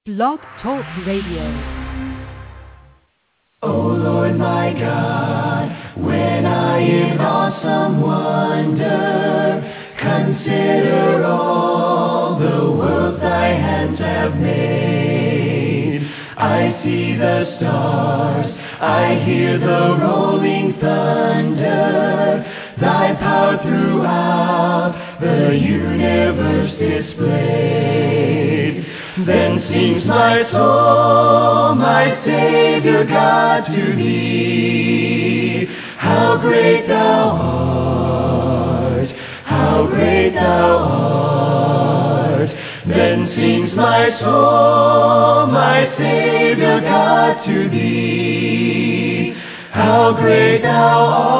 Blog Talk Radio. O Lord my God, when I in awesome wonder consider all the world thy hands have made, I see the stars, I hear the rolling thunder, thy power throughout the universe displayed. Then sings my soul, my Savior God, to thee. How great thou art, how great thou art. Then sings my soul, my Savior God, to thee. How great thou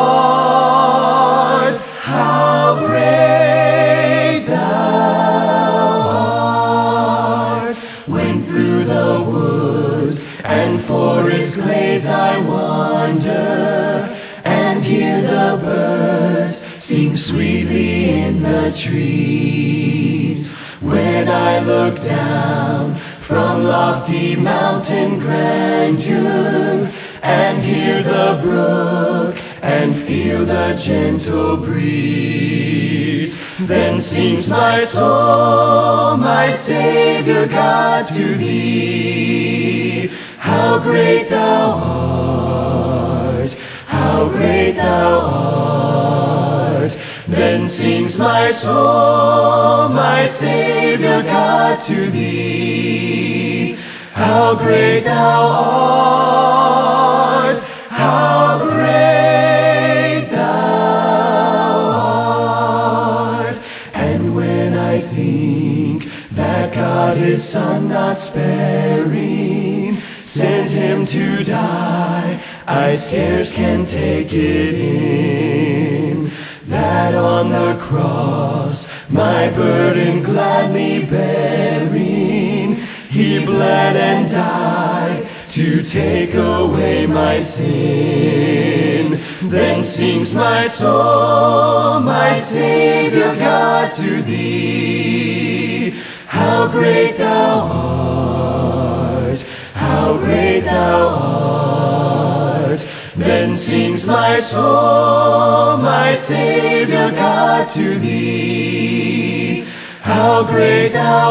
art, how great thou art. When through the woods and forest glades I wander, and hear the birds sing sweetly in the trees. When I look down from lofty mountain grandeur, and hear the brook, and feel the gentle breeze, then sings my soul, my Savior God, to thee. How great thou art, how great thou art. Then sings my soul, my Savior God, to thee. How great thou art, how great thou art. And when I think that God his Son not sparing sent him to die, I scarce can take it in, that on the cross my burden gladly bearing, he bled and died to take away my sin. Then sings my soul, my Savior God, to thee. How great thou art, how great thou art. Then sings my soul, my Savior God, to thee. How great thou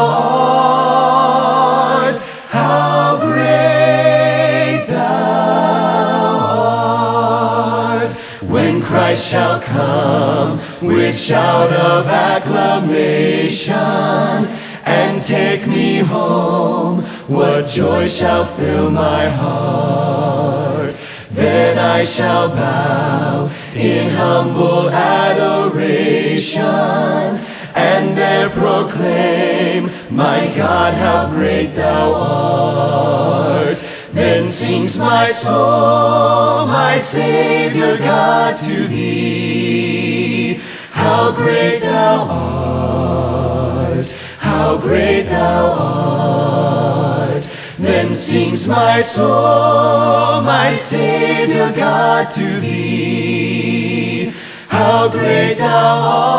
art, how great thou art. When Christ shall come with shout of acclamation and take me home, what joy shall fill my heart. Then I shall bow in humble adoration, and there proclaim, my God, how great thou art. Then sings my soul, my Savior God, to thee. How great thou art, how great thou art. Then sings my soul, my Savior God, to thee. How great thou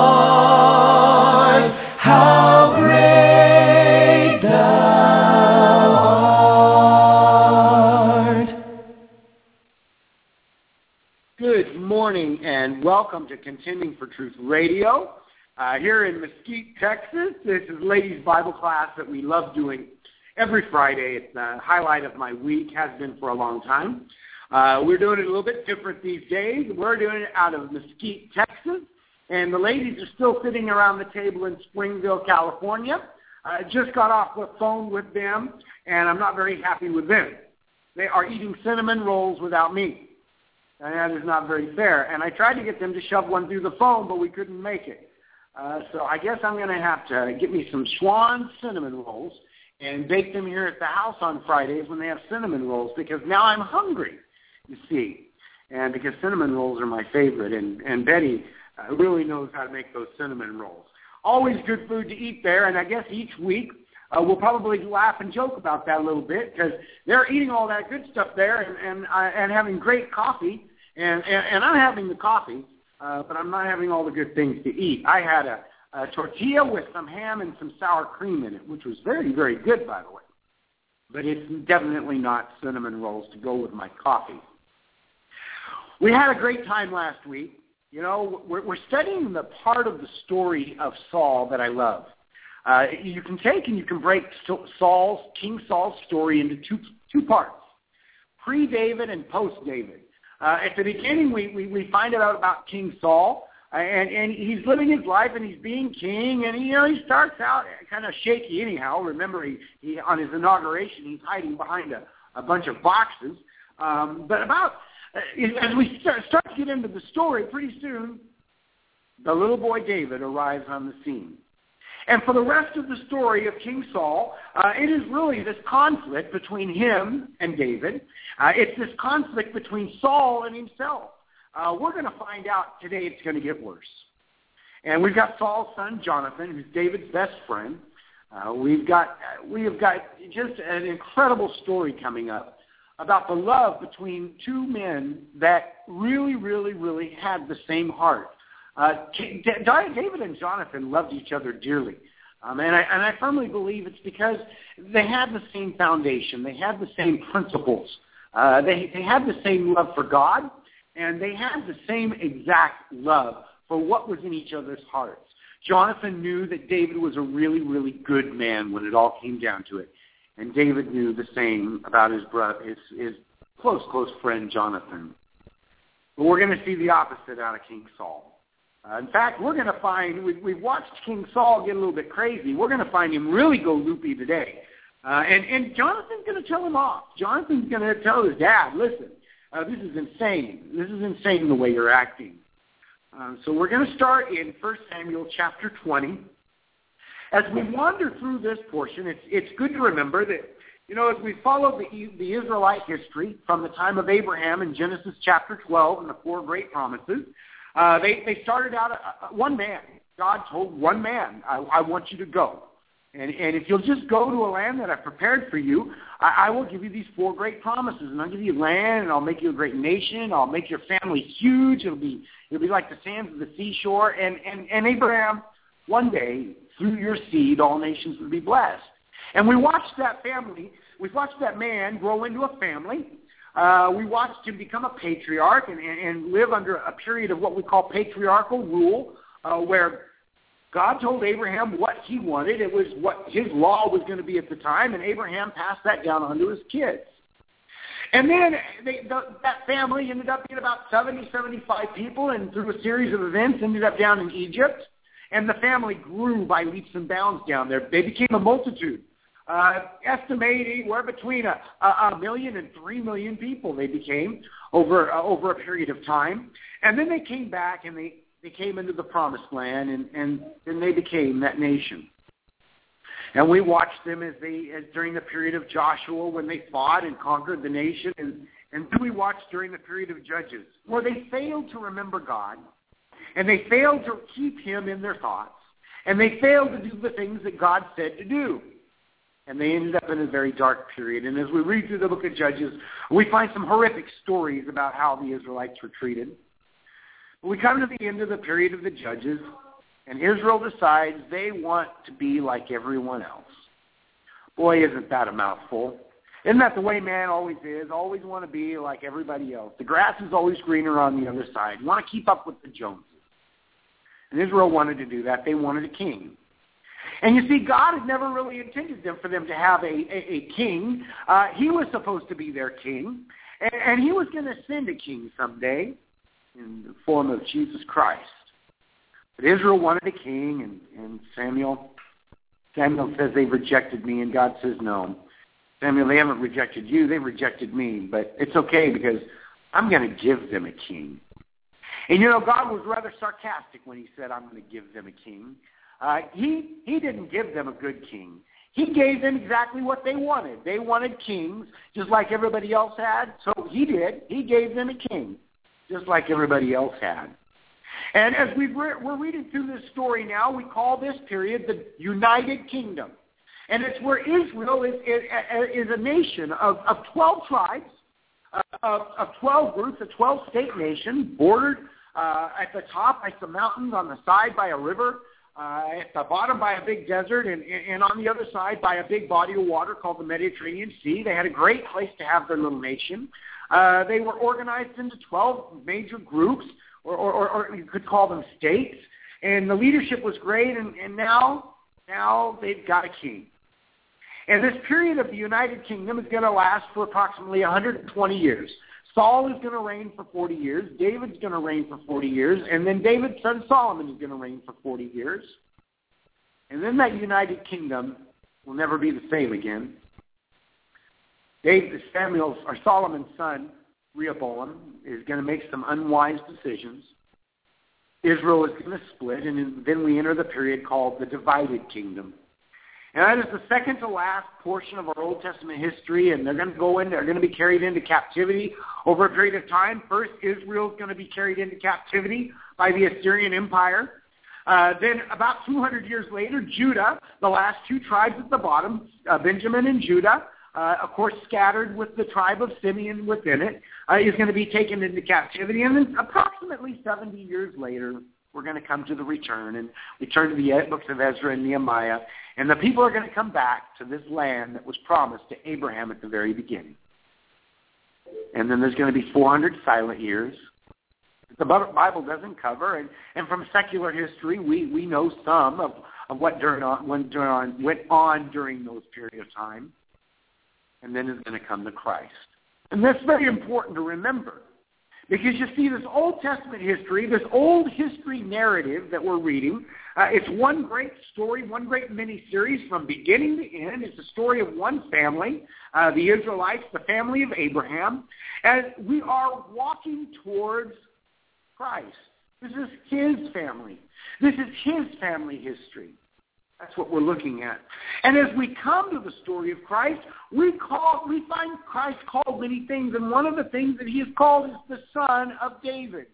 art, how great thou art. Good morning and welcome to Contending for Truth Radio. Here in Mesquite, Texas, this is Ladies Bible Class that we love doing every Friday. It's the highlight of my week, has been for a long time. We're doing it a little bit different these days. We're doing it out of Mesquite, Texas, and the ladies are still sitting around the table in Springville, California. I just got off the phone with them, and I'm not very happy with them. They are eating cinnamon rolls without me, and that is not very fair. And I tried to get them to shove one through the phone, but we couldn't make it. So I guess I'm going to have to get me some Schwan cinnamon rolls and bake them here at the house on Fridays when they have cinnamon rolls, because now I'm hungry, you see, and because cinnamon rolls are my favorite, and Betty really knows how to make those cinnamon rolls. Always good food to eat there, and I guess each week we'll probably laugh and joke about that a little bit, because they're eating all that good stuff there and having great coffee, and I'm having the coffee, but I'm not having all the good things to eat. I had a tortilla with some ham and some sour cream in it, which was very, very good, by the way. but it's definitely not cinnamon rolls to go with my coffee. We had a great time last week. You know, we're studying the part of the story of Saul that I love. You can take and you can break King Saul's story into two parts, pre-David and post-David. At the beginning, we find out about King Saul, and he's living his life, and he's being king, and he starts out kind of shaky anyhow. Remember, he on his inauguration, he's hiding behind a bunch of boxes. But as we start to get into the story, pretty soon, the little boy David arrives on the scene. And for the rest of the story of King Saul, it is really this conflict between him and David. It's this conflict between Saul and himself. We're going to find out today it's going to get worse. And we've got Saul's son, Jonathan, who's David's best friend. We have got just an incredible story coming up about the love between two men that really, really, really had the same heart. David and Jonathan loved each other dearly. And I firmly believe it's because they had the same foundation. They had the same principles. They had the same love for God, and they had the same exact love for what was in each other's hearts. Jonathan knew that David was a really, really good man when it all came down to it. And David knew the same about his brother, his close friend Jonathan. But we're going to see the opposite out of King Saul. In fact, we're going to find, we've watched King Saul get a little bit crazy. We're going to find him really go loopy today. And Jonathan's going to tell him off. Jonathan's going to tell his dad, listen, this is insane. This is insane the way you're acting. So we're going to start in 1 Samuel chapter 20. As we wander through this portion, it's good to remember that, you know, as we follow the Israelite history from the time of Abraham in Genesis chapter 12 and the 4 great promises, they started out one man. God told one man, I want you to go. And if you'll just go to a land that I've prepared for you, I will give you these 4 great promises. And I'll give you land, and I'll make you a great nation. I'll make your family huge. It'll be like the sands of the seashore. And Abraham, one day, through your seed, all nations will be blessed. And we watched that family. We watched that man grow into a family. We watched him become a patriarch and live under a period of what we call patriarchal rule, where God told Abraham what he wanted. It was what his law was going to be at the time, and Abraham passed that down onto his kids. And then that family ended up being about 70, 75 people, and through a series of events ended up down in Egypt. And the family grew by leaps and bounds down there. They became a multitude. Estimating where between a million and 3 million people they became over a period of time. And then they came back and they came into the promised land and they became that nation. And we watched them as during the period of Joshua when they fought and conquered the nation. And then we watched during the period of Judges where they failed to remember God and they failed to keep him in their thoughts and they failed to do the things that God said to do. And they ended up in a very dark period. And as we read through the book of Judges, we find some horrific stories about how the Israelites were treated. But we come to the end of the period of the Judges, and Israel decides they want to be like everyone else. Boy, isn't that a mouthful. Isn't that the way man always is? Always want to be like everybody else. The grass is always greener on the other side. You want to keep up with the Joneses. And Israel wanted to do that. They wanted a king. And you see, God had never really intended for them to have a king. He was supposed to be their king. And he was going to send a king someday in the form of Jesus Christ. But Israel wanted a king, and Samuel says they've rejected me, and God says no. Samuel, they haven't rejected you, they've rejected me. But it's okay because I'm going to give them a king. And you know, God was rather sarcastic when he said, I'm going to give them a king. He didn't give them a good king. He gave them exactly what they wanted. They wanted kings just like everybody else had. So he did. He gave them a king just like everybody else had. And as we're reading through this story now, we call this period the United Kingdom. And it's where Israel is a nation of 12 tribes, of 12 groups, a 12-state nation, bordered at the top by some mountains, on the side by a river. at the bottom by a big desert, and on the other side by a big body of water called the Mediterranean Sea. They had a great place to have their little nation. They were organized into 12 major groups, or you could call them states, and the leadership was great, and now they've got a king. And this period of the United Kingdom is going to last for approximately 120 years. Saul is going to reign for 40 years. David's going to reign for 40 years. And then David's son Solomon is going to reign for 40 years. And then that United Kingdom will never be the same again. Solomon's son, Rehoboam, is going to make some unwise decisions. Israel is going to split, and then we enter the period called the divided kingdom. And that is the second to last portion of our Old Testament history, and they're going to be carried into captivity over a period of time. First, Israel is going to be carried into captivity by the Assyrian Empire. Then about 200 years later, Judah, the last two tribes at the bottom, Benjamin and Judah, of course scattered with the tribe of Simeon within it, is going to be taken into captivity. And then approximately 70 years later, we're going to come to the return, and we turn to the books of Ezra and Nehemiah, and the people are going to come back to this land that was promised to Abraham at the very beginning. And then there's going to be 400 silent years that the Bible doesn't cover, and from secular history, we know some of what went on during those periods of time. And then is going to come the Christ. And that's very important to remember. Because you see, this Old Testament history, this old history narrative that we're reading, it's one great story, one great mini-series from beginning to end. It's the story of one family, the Israelites, the family of Abraham. And we are walking towards Christ. This is his family. This is his family history. That's what we're looking at. And as we come to the story of Christ, we find Christ called many things, and one of the things that he is called is the Son of David.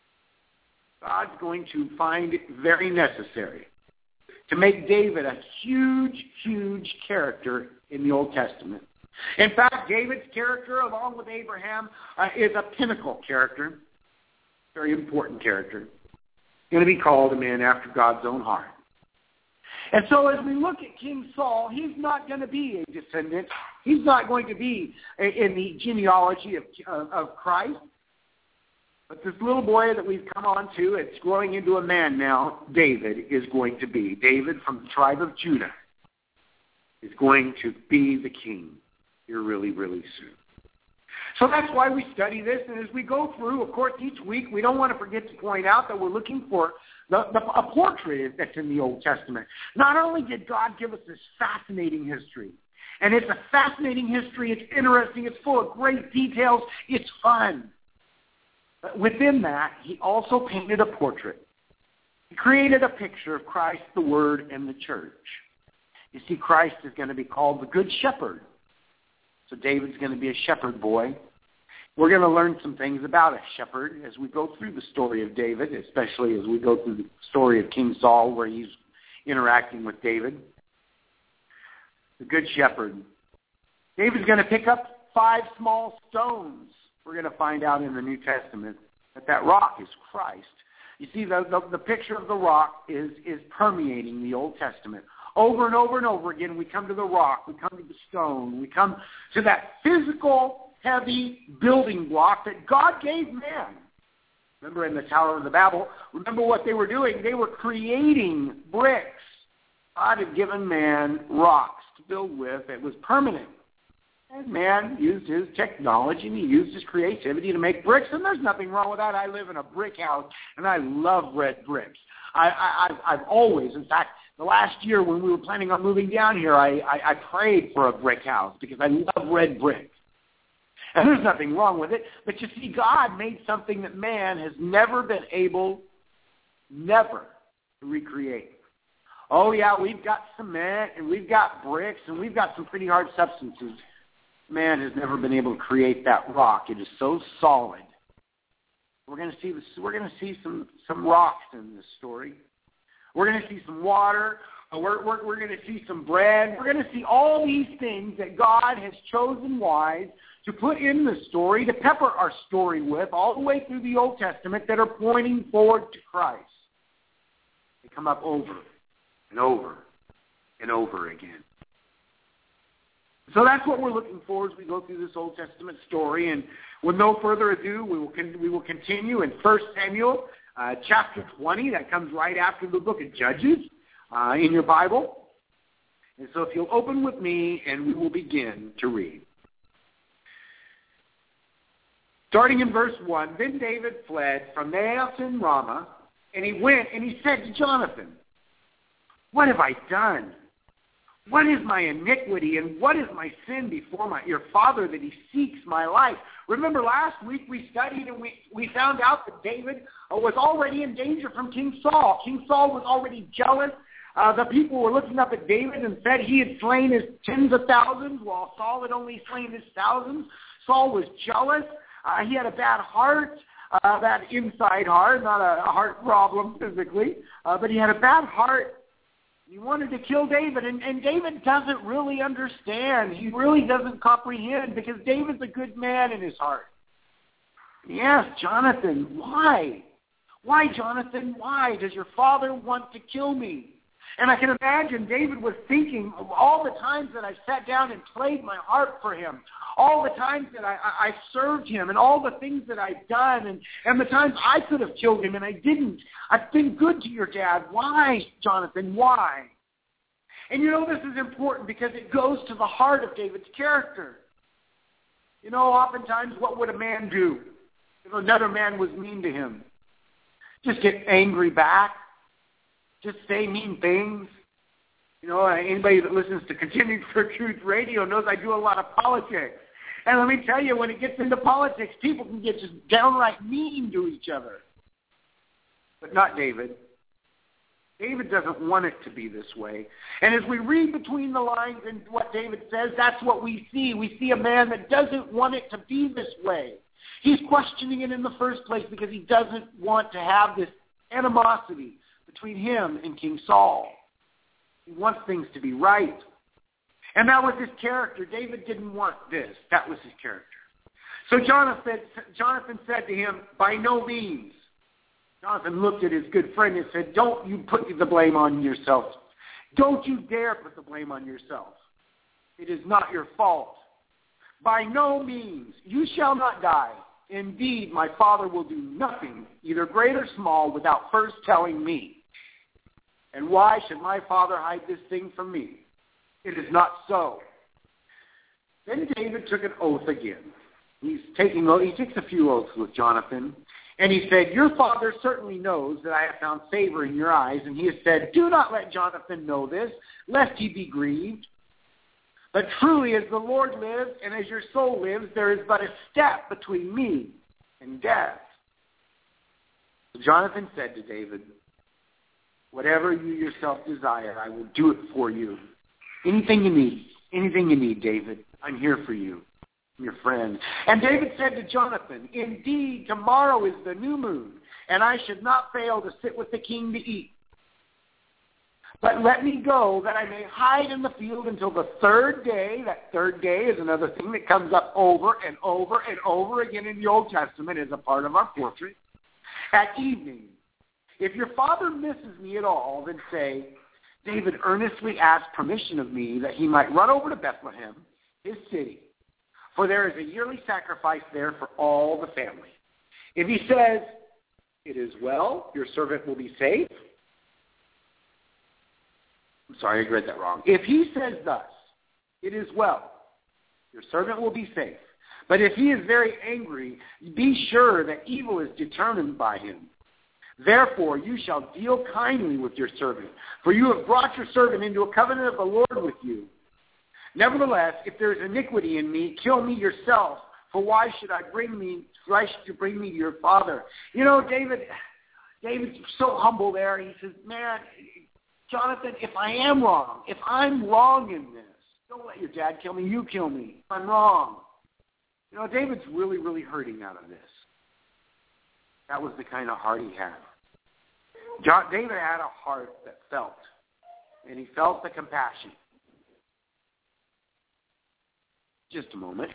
God's going to find it very necessary to make David a huge, huge character in the Old Testament. In fact, David's character, along with Abraham, is a pinnacle character, very important character, going to be called a man after God's own heart. And so as we look at King Saul, he's not going to be a descendant. He's not going to be in the genealogy of Christ. But this little boy that we've come on to, it's growing into a man now, David is going to be. David from the tribe of Judah is going to be the king here really, really soon. So that's why we study this. And as we go through, of course, each week, we don't want to forget to point out that we're looking for a portrait that's in the Old Testament. Not only did God give us this fascinating history, and it's a fascinating history, it's interesting, it's full of great details, it's fun. But within that, he also painted a portrait. He created a picture of Christ, the Word, and the church. You see, Christ is going to be called the Good Shepherd. So David's going to be a shepherd boy. We're going to learn some things about a shepherd as we go through the story of David, especially as we go through the story of King Saul where he's interacting with David. The Good Shepherd. David's going to pick up 5 small stones. We're going to find out in the New Testament that rock is Christ. You see, the picture of the rock is permeating the Old Testament. Over and over and over again, we come to the rock, we come to the stone, we come to that physical, heavy building block that God gave man. Remember in the Tower of Babel, remember what they were doing? They were creating bricks. God had given man rocks to build with. It was permanent. And man used his technology and he used his creativity to make bricks, and there's nothing wrong with that. I live in a brick house, and I love red bricks. I've always, in fact, the last year when we were planning on moving down here, I prayed for a brick house because I love red bricks. And there's nothing wrong with it. But you see, God made something that man has never been able, never to recreate. Oh, yeah, we've got cement and we've got bricks and we've got some pretty hard substances. Man has never been able to create that rock. It is so solid. We're going to see this. We're going to see some rocks in this story. We're going to see some water. We're going to see some bread. We're going to see all these things that God has chosen wise to put in the story, to pepper our story with all the way through the Old Testament that are pointing forward to Christ. come up over and over and over again. So that's what we're looking for as we go through this Old Testament story. And with no further ado, we will continue in 1 Samuel chapter 20. That comes right after the book of Judges in your Bible. And so if you'll open with me, and we will begin to read. Starting in verse 1, then David fled from Naioth in Ramah, and he went and he said to Jonathan, "What have I done? What is my iniquity, and what is my sin before your father that he seeks my life?" Remember last week we studied and we found out that David was already in danger from King Saul. King Saul was already jealous. The people were looking up at David and said he had slain his tens of thousands while Saul had only slain his thousands. Saul was jealous. He had a bad heart, bad inside heart, not a heart problem physically, but he had a bad heart. He wanted to kill David, and David doesn't really understand. He really doesn't comprehend because David's a good man in his heart. He asked Jonathan, "Why? Why, Jonathan, why does your father want to kill me?" And I can imagine David was thinking of all the times that I've sat down and played my heart for him, all the times that I served him, and all the things that I've done, and the times I could have killed him and I didn't. I've been good to your dad. Why, Jonathan, why? And you know, this is important because it goes to the heart of David's character. You know, oftentimes what would a man do if another man was mean to him? Just get angry back. Just say mean things. You know, anybody that listens to Continuing for Truth Radio knows I do a lot of politics. And let me tell you, when it gets into politics, people can get just downright mean to each other. But not David. David doesn't want it to be this way. And as we read between the lines and what David says, that's what we see. We see a man that doesn't want it to be this way. He's questioning it in the first place because he doesn't want to have this animosity between him and King Saul. He wants things to be right. And that was his character. David didn't want this. That was his character. So Jonathan said to him, "By no means." Jonathan looked at his good friend and said, "Don't you put the blame on yourself. Don't you dare put the blame on yourself. It is not your fault. By no means. You shall not die. Indeed, my father will do nothing, either great or small, without first telling me. And why should my father hide this thing from me? It is not so." Then David took an oath again. He takes a few oaths with Jonathan. And he said, "Your father certainly knows that I have found favor in your eyes." And he has said, "Do not let Jonathan know this, lest he be grieved. But truly, as the Lord lives and as your soul lives, there is but a step between me and death." So Jonathan said to David, "Whatever you yourself desire, I will do it for you. Anything you need, David, I'm here for you, I'm your friend." And David said to Jonathan, "Indeed, tomorrow is the new moon, and I should not fail to sit with the king to eat. But let me go that I may hide in the field until the third day." That third day is another thing that comes up over and over and over again in the Old Testament as a part of our portrait. "At evening, if your father misses me at all, then say, 'David earnestly asked permission of me that he might run over to Bethlehem, his city, for there is a yearly sacrifice there for all the family.' If he says, 'It is well, your servant will be safe.'" I'm sorry, I read that wrong. "If he says thus, 'It is well, your servant will be safe.' But if he is very angry, be sure that evil is determined by him. Therefore you shall deal kindly with your servant, for you have brought your servant into a covenant of the Lord with you. Nevertheless, if there is iniquity in me, kill me yourself, for why should you bring me to your father?" You know, David's so humble there. He says, "Man, Jonathan, if I am wrong, if I'm wrong in this, don't let your dad kill me, you kill me. I'm wrong." You know, David's really, really hurting out of this. That was the kind of heart he had. David had a heart that felt, and he felt the compassion. Just a moment.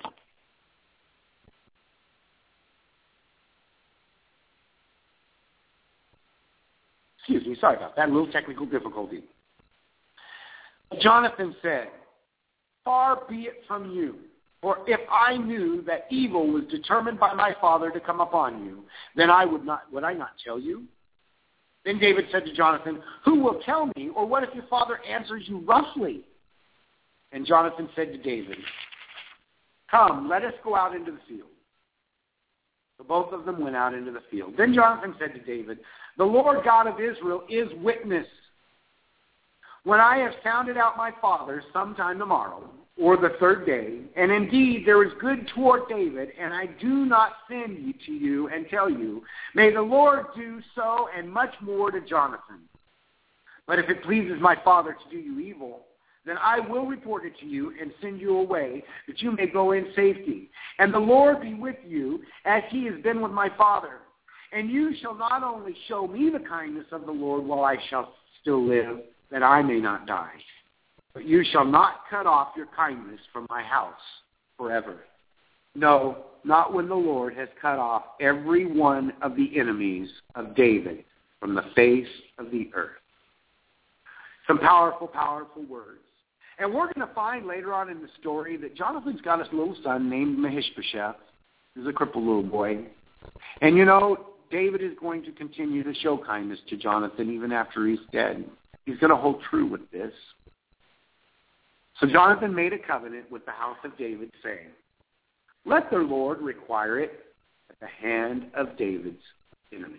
Excuse me. Sorry about that, a little technical difficulty. Jonathan said, far be it from you, for if I knew that evil was determined by my father to come upon you, then would I not tell you? Then David said to Jonathan, who will tell me, or what if your father answers you roughly? And Jonathan said to David, come, let us go out into the field. So both of them went out into the field. Then Jonathan said to David, the Lord God of Israel is witness. When I have sounded out my father sometime tomorrow, or the third day, and indeed there is good toward David, and I do not send to you and tell you, may the Lord do so and much more to Jonathan. But if it pleases my father to do you evil, then I will report it to you and send you away, that you may go in safety. And the Lord be with you, as he has been with my father. And you shall not only show me the kindness of the Lord while I shall still live, that I may not die, but you shall not cut off your kindness from my house forever. No, not when the Lord has cut off every one of the enemies of David from the face of the earth. Some powerful, powerful words. And we're going to find later on in the story that Jonathan's got his little son named Mephibosheth. He's a crippled little boy. And you know, David is going to continue to show kindness to Jonathan even after he's dead. He's going to hold true with this. So Jonathan made a covenant with the house of David, saying, let the Lord require it at the hand of David's enemies.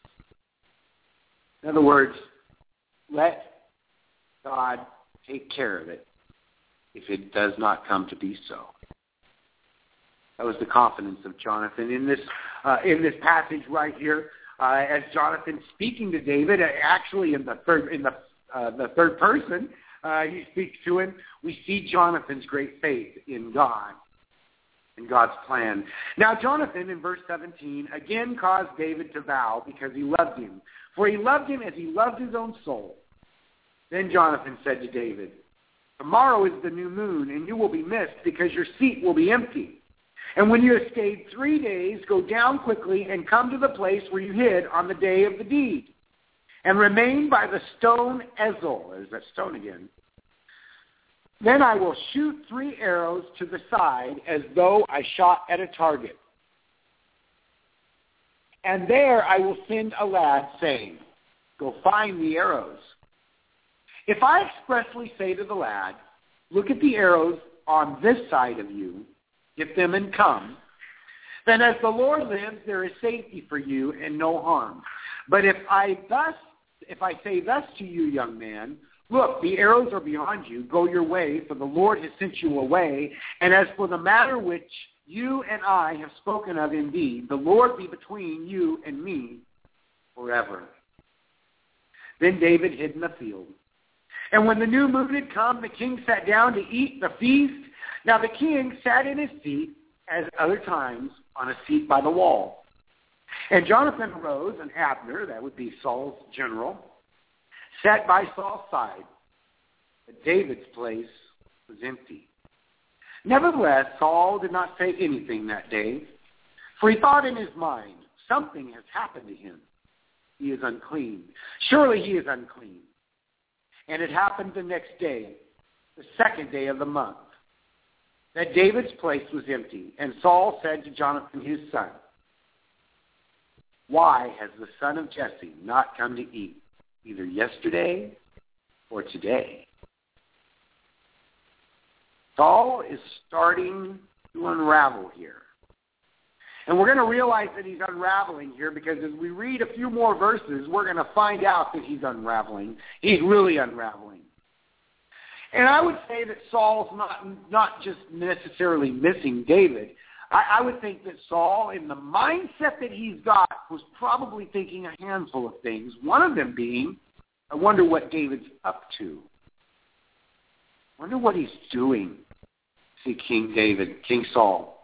In other words, let God take care of it if it does not come to be so. That was the confidence of Jonathan in this passage right here. As Jonathan speaking to David, actually in the third person, he speaks to him. We see Jonathan's great faith in God and God's plan. Now, Jonathan, in verse 17, again caused David to vow because he loved him. For he loved him as he loved his own soul. Then Jonathan said to David, tomorrow is the new moon, and you will be missed because your seat will be empty. And when you have stayed 3 days, go down quickly and come to the place where you hid on the day of the deed. And remain by the stone Ezel. There's that stone again. Then I will shoot 3 arrows to the side as though I shot at a target. And there I will send a lad saying, go find the arrows. If I expressly say to the lad, look at the arrows on this side of you, get them and come, then as the Lord lives, there is safety for you and no harm. But if I say thus to you, young man, look, the arrows are beyond you, go your way, for the Lord has sent you away. And as for the matter which you and I have spoken of indeed, the Lord be between you and me forever. Then David hid in the field. And when the new moon had come, the king sat down to eat the feast. Now the king sat in his seat, as other times, on a seat by the wall. And Jonathan arose, and Abner, that would be Saul's general, sat by Saul's side. But David's place was empty. Nevertheless, Saul did not say anything that day, for he thought in his mind, something has happened to him. He is unclean. Surely he is unclean. And it happened the next day, the second day of the month, that David's place was empty. And Saul said to Jonathan his son, why has the son of Jesse not come to eat, either yesterday or today? Saul is starting to unravel here. And we're going to realize that he's unraveling here because as we read a few more verses, we're going to find out that he's unraveling. He's really unraveling. And I would say that Saul's not just necessarily missing David. I would think that Saul, in the mindset that he's got, was probably thinking a handful of things. One of them being, I wonder what David's up to. I wonder what he's doing. See, King Saul.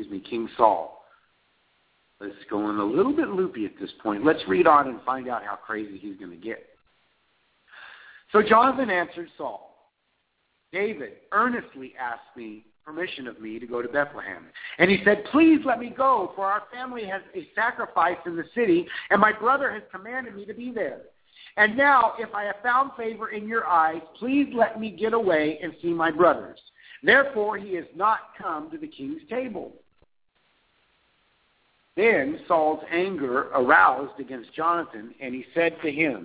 It's going a little bit loopy at this point. Let's read on and find out how crazy he's going to get. So Jonathan answered Saul, David earnestly asked me permission of me to go to Bethlehem. And he said, please let me go, for our family has a sacrifice in the city, and my brother has commanded me to be there. And now, if I have found favor in your eyes, please let me get away and see my brothers. Therefore, he has not come to the king's table. Then Saul's anger aroused against Jonathan, and he said to him,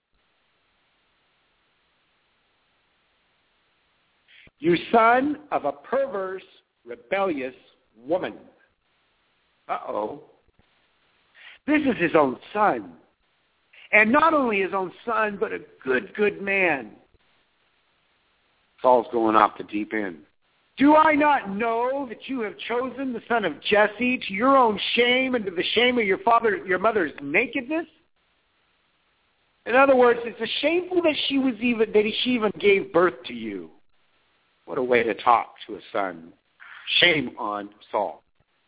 "You son of a perverse, rebellious woman." Uh-oh. This is his own son. And not only his own son, but a good man. Saul's going off the deep end. "Do I not know that you have chosen the son of Jesse to your own shame and to the shame of your mother's nakedness?" In other words, it's shameful that she even gave birth to you. What a way to talk to a son. Shame on Saul.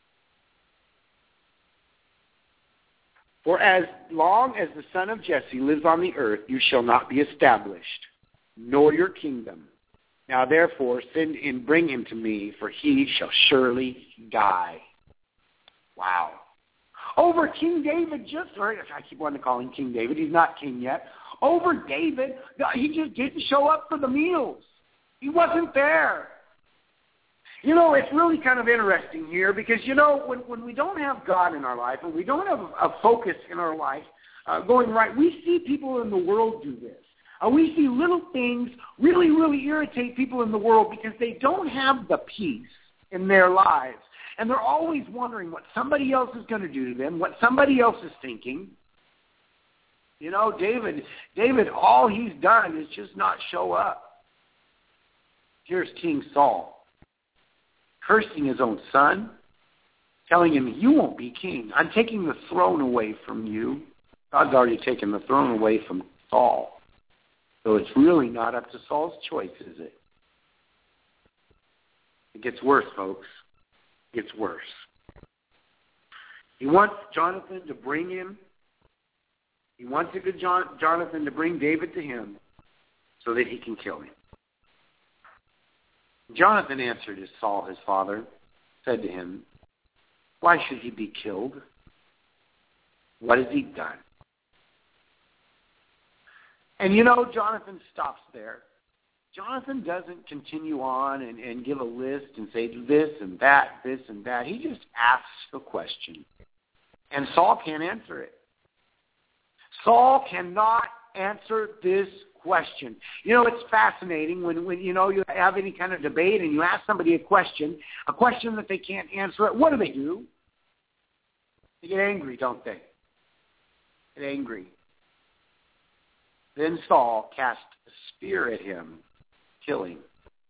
"For as long as the son of Jesse lives on the earth, you shall not be established, nor your kingdom. Now therefore send and bring him to me, for he shall surely die." Wow. Over King David I keep wanting to call him King David. He's not king yet. Over David, he just didn't show up for the meals. He wasn't there. You know, it's really kind of interesting here because, you know, when we don't have God in our life and we don't have a focus in our life going right, we see people in the world do this. We see little things really, really irritate people in the world because they don't have the peace in their lives. And they're always wondering what somebody else is going to do to them, what somebody else is thinking. You know, David, all he's done is just not show up. Here's King Saul, cursing his own son, telling him, "You won't be king. I'm taking the throne away from you." God's already taken the throne away from Saul. So it's really not up to Saul's choice, is it? It gets worse, folks. It gets worse. He wants Jonathan to bring him. He wants Jonathan to bring David to him so that he can kill him. Jonathan answered Saul, his father, said to him, "Why should he be killed? What has he done?" And you know, Jonathan stops there. Jonathan doesn't continue on and give a list and say this and that, this and that. He just asks a question. And Saul can't answer it. Saul cannot answer this question. You know, it's fascinating when you know you have any kind of debate and you ask somebody a question that they can't answer it. What do? They get angry, don't they? Get angry. Then Saul cast a spear at him, killing.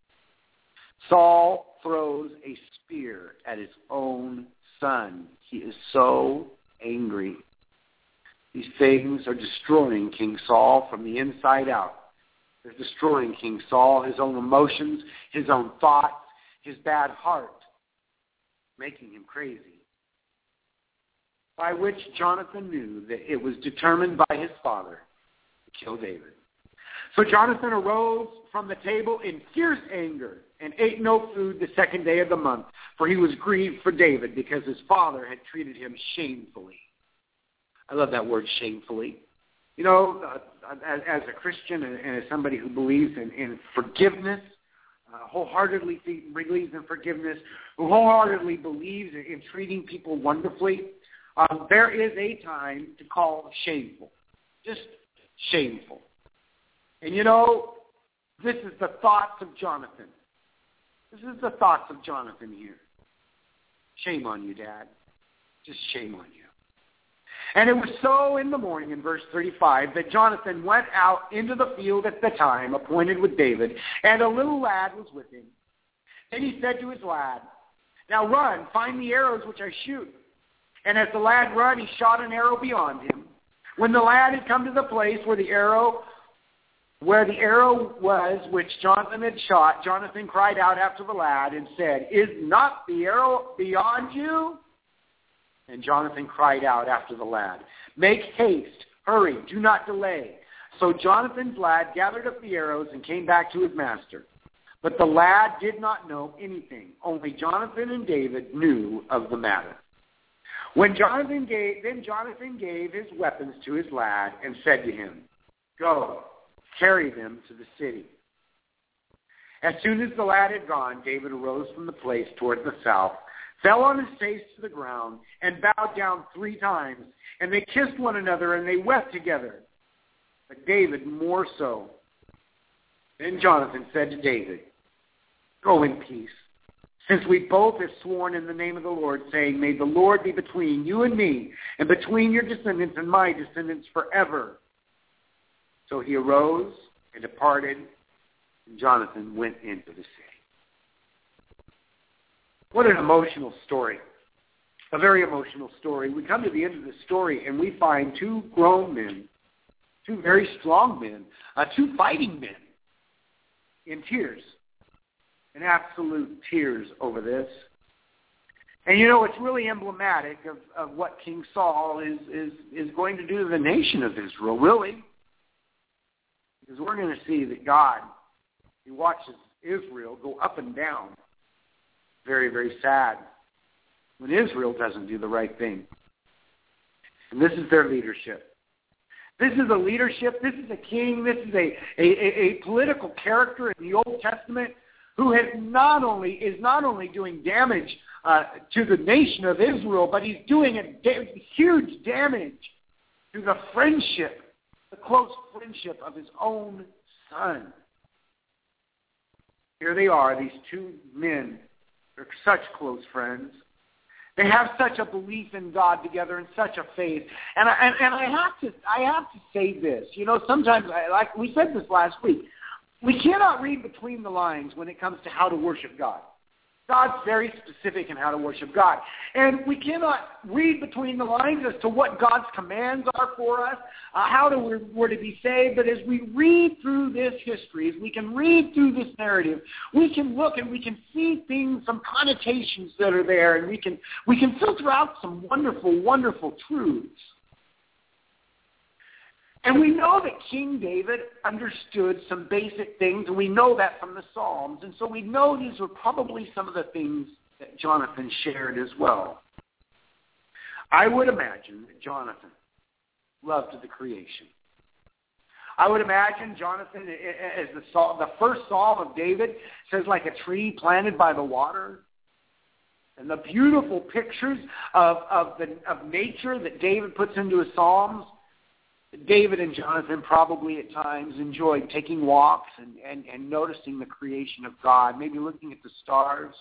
Saul throws a spear at his own son. He is so angry. These things are destroying King Saul from the inside out. They're destroying King Saul, his own emotions, his own thoughts, his bad heart, making him crazy. By which Jonathan knew that it was determined by his father to kill David. So Jonathan arose from the table in fierce anger and ate no food the second day of the month, for he was grieved for David because his father had treated him shamefully. I love that word, shamefully. You know, as a Christian and as somebody who believes in forgiveness, wholeheartedly believes in forgiveness, who wholeheartedly believes in treating people wonderfully, there is a time to call shameful. Just shameful. And you know, this is the thoughts of Jonathan. This is the thoughts of Jonathan here. Shame on you, Dad. Just shame on you. And it was so in the morning, in verse 35, that Jonathan went out into the field at the time appointed with David, and a little lad was with him. Then he said to his lad, "Now run, find the arrows which I shoot." And as the lad ran, he shot an arrow beyond him. When the lad had come to the place where the arrow was which Jonathan had shot, Jonathan cried out after the lad and said, "Is not the arrow beyond you?" And Jonathan cried out after the lad, "Make haste, hurry, do not delay." So Jonathan's lad gathered up the arrows and came back to his master. But the lad did not know anything. Only Jonathan and David knew of the matter. Then Jonathan gave his weapons to his lad and said to him, Go, carry them to the city." As soon as the lad had gone, David arose from the place toward the south, fell on his face to the ground, and bowed down 3 times. And they kissed one another, and they wept together. But David more so. Then Jonathan said to David, "Go in peace, since we both have sworn in the name of the Lord, saying, 'May the Lord be between you and me, and between your descendants and my descendants forever.'" So he arose and departed, and Jonathan went into the city. What an emotional story. A very emotional story. We come to the end of the story, and we find 2 grown men, 2 very strong men, 2 fighting men, in tears, in absolute tears over this. And it's really emblematic of what King Saul is going to do to the nation of Israel, really. Because we're going to see that God, He watches Israel go up and down. Very, very sad when Israel doesn't do the right thing. And this is their leadership. This is a leadership, this is a king, this is a political character in the Old Testament who is not only doing damage to the nation of Israel, but he's doing huge damage to the friendship, the close friendship of his own son. Here they are, these 2 men. They're such close friends. They have such a belief in God together and such a faith. And I have to say this. Sometimes, like we said this last week, we cannot read between the lines when it comes to how to worship God. God's very specific in how to worship God. And we cannot read between the lines as to what God's commands are for us, how we're to be saved. But as we read through this history, as we can read through this narrative, we can look and we can see things, some connotations that are there, and we can filter out some wonderful, wonderful truths. And we know that King David understood some basic things, and we know that from the Psalms. And so we know these were probably some of the things that Jonathan shared as well. I would imagine that Jonathan loved the creation. I would imagine Jonathan, as the first Psalm of David, says like a tree planted by the water. And the beautiful pictures of nature that David puts into his Psalms. David and Jonathan probably at times enjoyed taking walks and noticing the creation of God, maybe looking at the stars,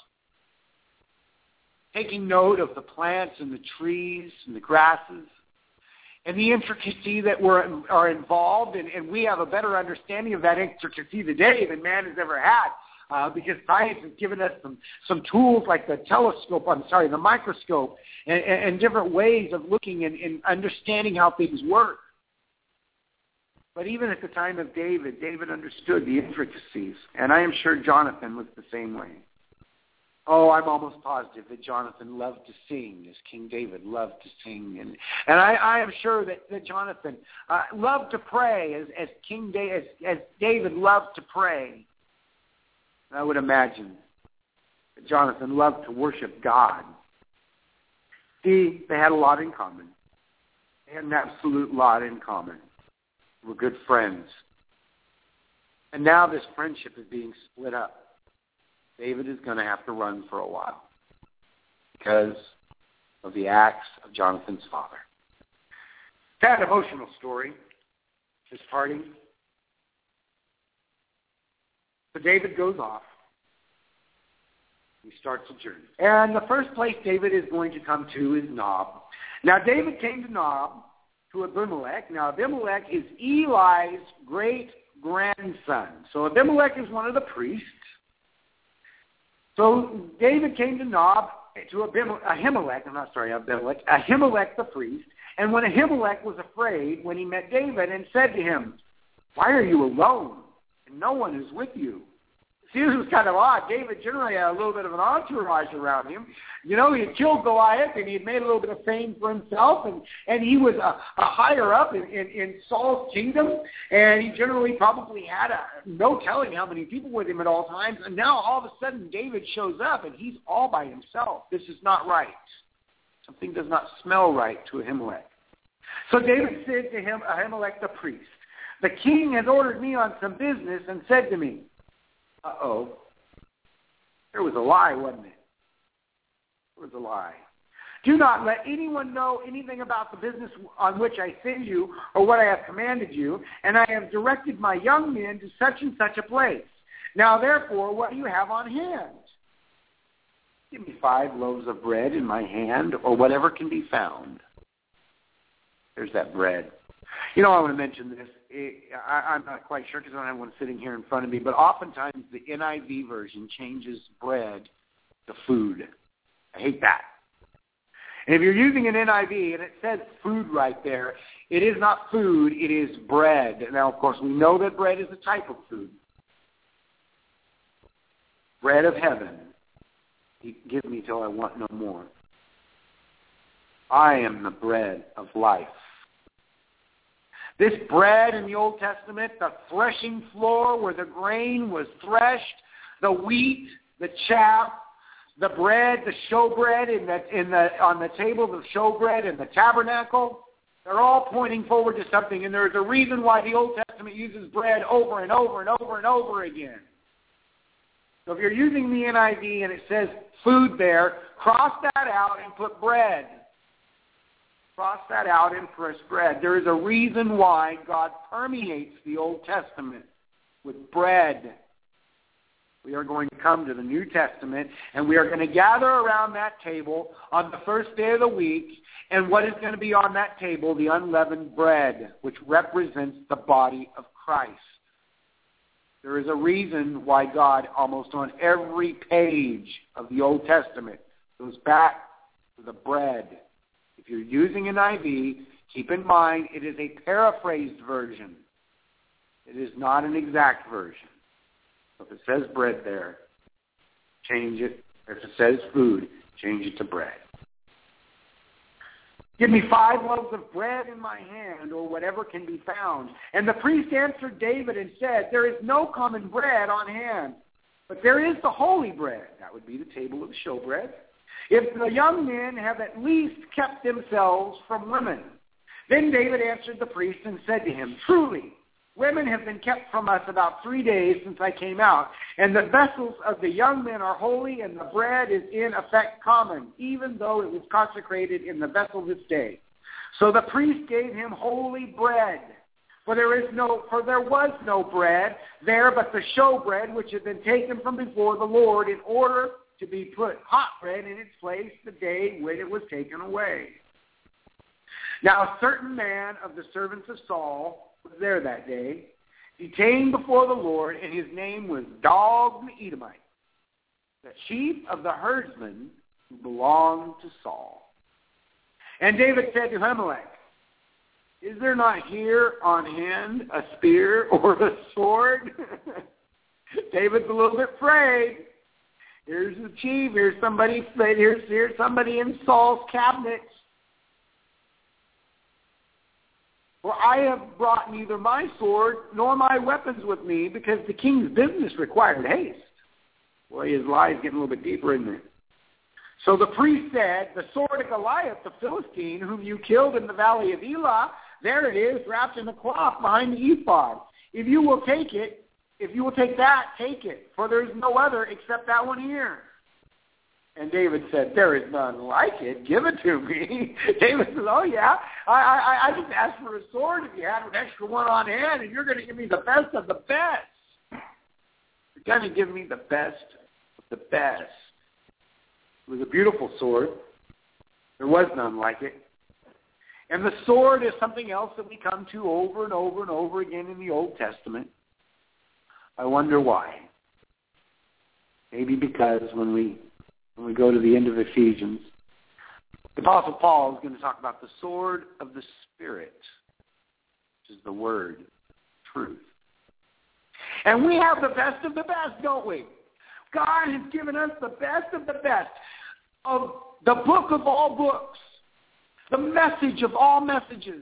taking note of the plants and the trees and the grasses, and the intricacy that are involved. And we have a better understanding of that intricacy today than man has ever had, because science has given us some tools like the microscope, and different ways of looking and understanding how things work. But even at the time of David, David understood the intricacies, and I am sure Jonathan was the same way. Oh, I'm almost positive that Jonathan loved to sing, as King David loved to sing, and I am sure that Jonathan loved to pray, as David loved to pray. And I would imagine that Jonathan loved to worship God. See, they had a lot in common. They had an absolute lot in common. We're good friends. And now this friendship is being split up. David is going to have to run for a while because of the acts of Jonathan's father. Sad emotional story, this parting. So David goes off. He starts a journey. And the first place David is going to come to is Nob. Now David came to Nob, to Abimelech. Now, Abimelech is Eli's great-grandson. So Abimelech is one of the priests. So David came to Nob, to Ahimelech the priest. And when Ahimelech was afraid, when he met David and said to him, "Why are you alone, and no one is with you?" See, this was kind of odd. David generally had a little bit of an entourage around him. He had killed Goliath, and he had made a little bit of fame for himself, and he was a higher up in Saul's kingdom, and he generally probably had no telling how many people with him at all times. And now all of a sudden David shows up, and he's all by himself. This is not right. Something does not smell right to Ahimelech. So David said to him, Ahimelech the priest, The king has ordered me on some business and said to me, uh-oh, there was a lie, wasn't it? There was a lie. Do not let anyone know anything about the business on which I send you or what I have commanded you, and I have directed my young men to such and such a place. Now, therefore, what do you have on hand? Give me 5 loaves of bread in my hand, or whatever can be found. There's that bread. You know, I want to mention this. I'm not quite sure because I don't have one sitting here in front of me, but oftentimes the NIV version changes bread to food. I hate that. And if you're using an NIV and it says food right there, it is not food, it is bread. Now, of course, we know that bread is a type of food. Bread of heaven. Give me till I want no more. I am the bread of life. This bread in the Old Testament, the threshing floor where the grain was threshed, the wheat, the chaff, the bread, the showbread on the table, the showbread in the tabernacle, they're all pointing forward to something, and there's a reason why the Old Testament uses bread over and over and over and over again. So if you're using the NIV and it says food there, cross that out and put bread. Cross that out and press bread. There is a reason why God permeates the Old Testament with bread. We are going to come to the New Testament, and we are going to gather around that table on the first day of the week, and what is going to be on that table? The unleavened bread, which represents the body of Christ. There is a reason why God, almost on every page of the Old Testament, goes back to the bread. If you're using an IV, keep in mind it is a paraphrased version. It is not an exact version. So if it says bread there, change it. If it says food, change it to bread. Give me 5 loaves of bread in my hand, or whatever can be found. And the priest answered David and said, there is no common bread on hand, but there is the holy bread. That would be the table of the showbread. If the young men have at least kept themselves from women. Then David answered the priest and said to him, truly, women have been kept from us about 3 days since I came out, and the vessels of the young men are holy, and the bread is in effect common, even though it was consecrated in the vessel this day. So the priest gave him holy bread, for there was no bread there but the showbread which had been taken from before the Lord, in order to be put hot bread in its place the day when it was taken away. Now a certain man of the servants of Saul was there that day, detained before the Lord, and his name was Dog the Edomite, the chief of the herdsmen who belonged to Saul. And David said to Ahimelech, is there not here on hand a spear or a sword? David's a little bit afraid. Here's the chief. Here's somebody in Saul's cabinet. For I have brought neither my sword nor my weapons with me, because the king's business required haste. Boy, his lie is getting a little bit deeper, isn't it? So the priest said, the sword of Goliath, the Philistine, whom you killed in the valley of Elah, there it is, wrapped in a cloth behind the ephod. If you will take that, take it, for there is no other except that one here. And David said, there is none like it. Give it to me. David says, oh, yeah, I just asked for a sword if you had an extra one on hand, and you're going to give me the best of the best. You're going to give me the best of the best. It was a beautiful sword. There was none like it. And the sword is something else that we come to over and over and over again in the Old Testament. I wonder why. Maybe because when we go to the end of Ephesians, the Apostle Paul is going to talk about the sword of the Spirit, which is the word, truth. And we have the best of the best, don't we? God has given us the best of the best of the book of all books, the message of all messages.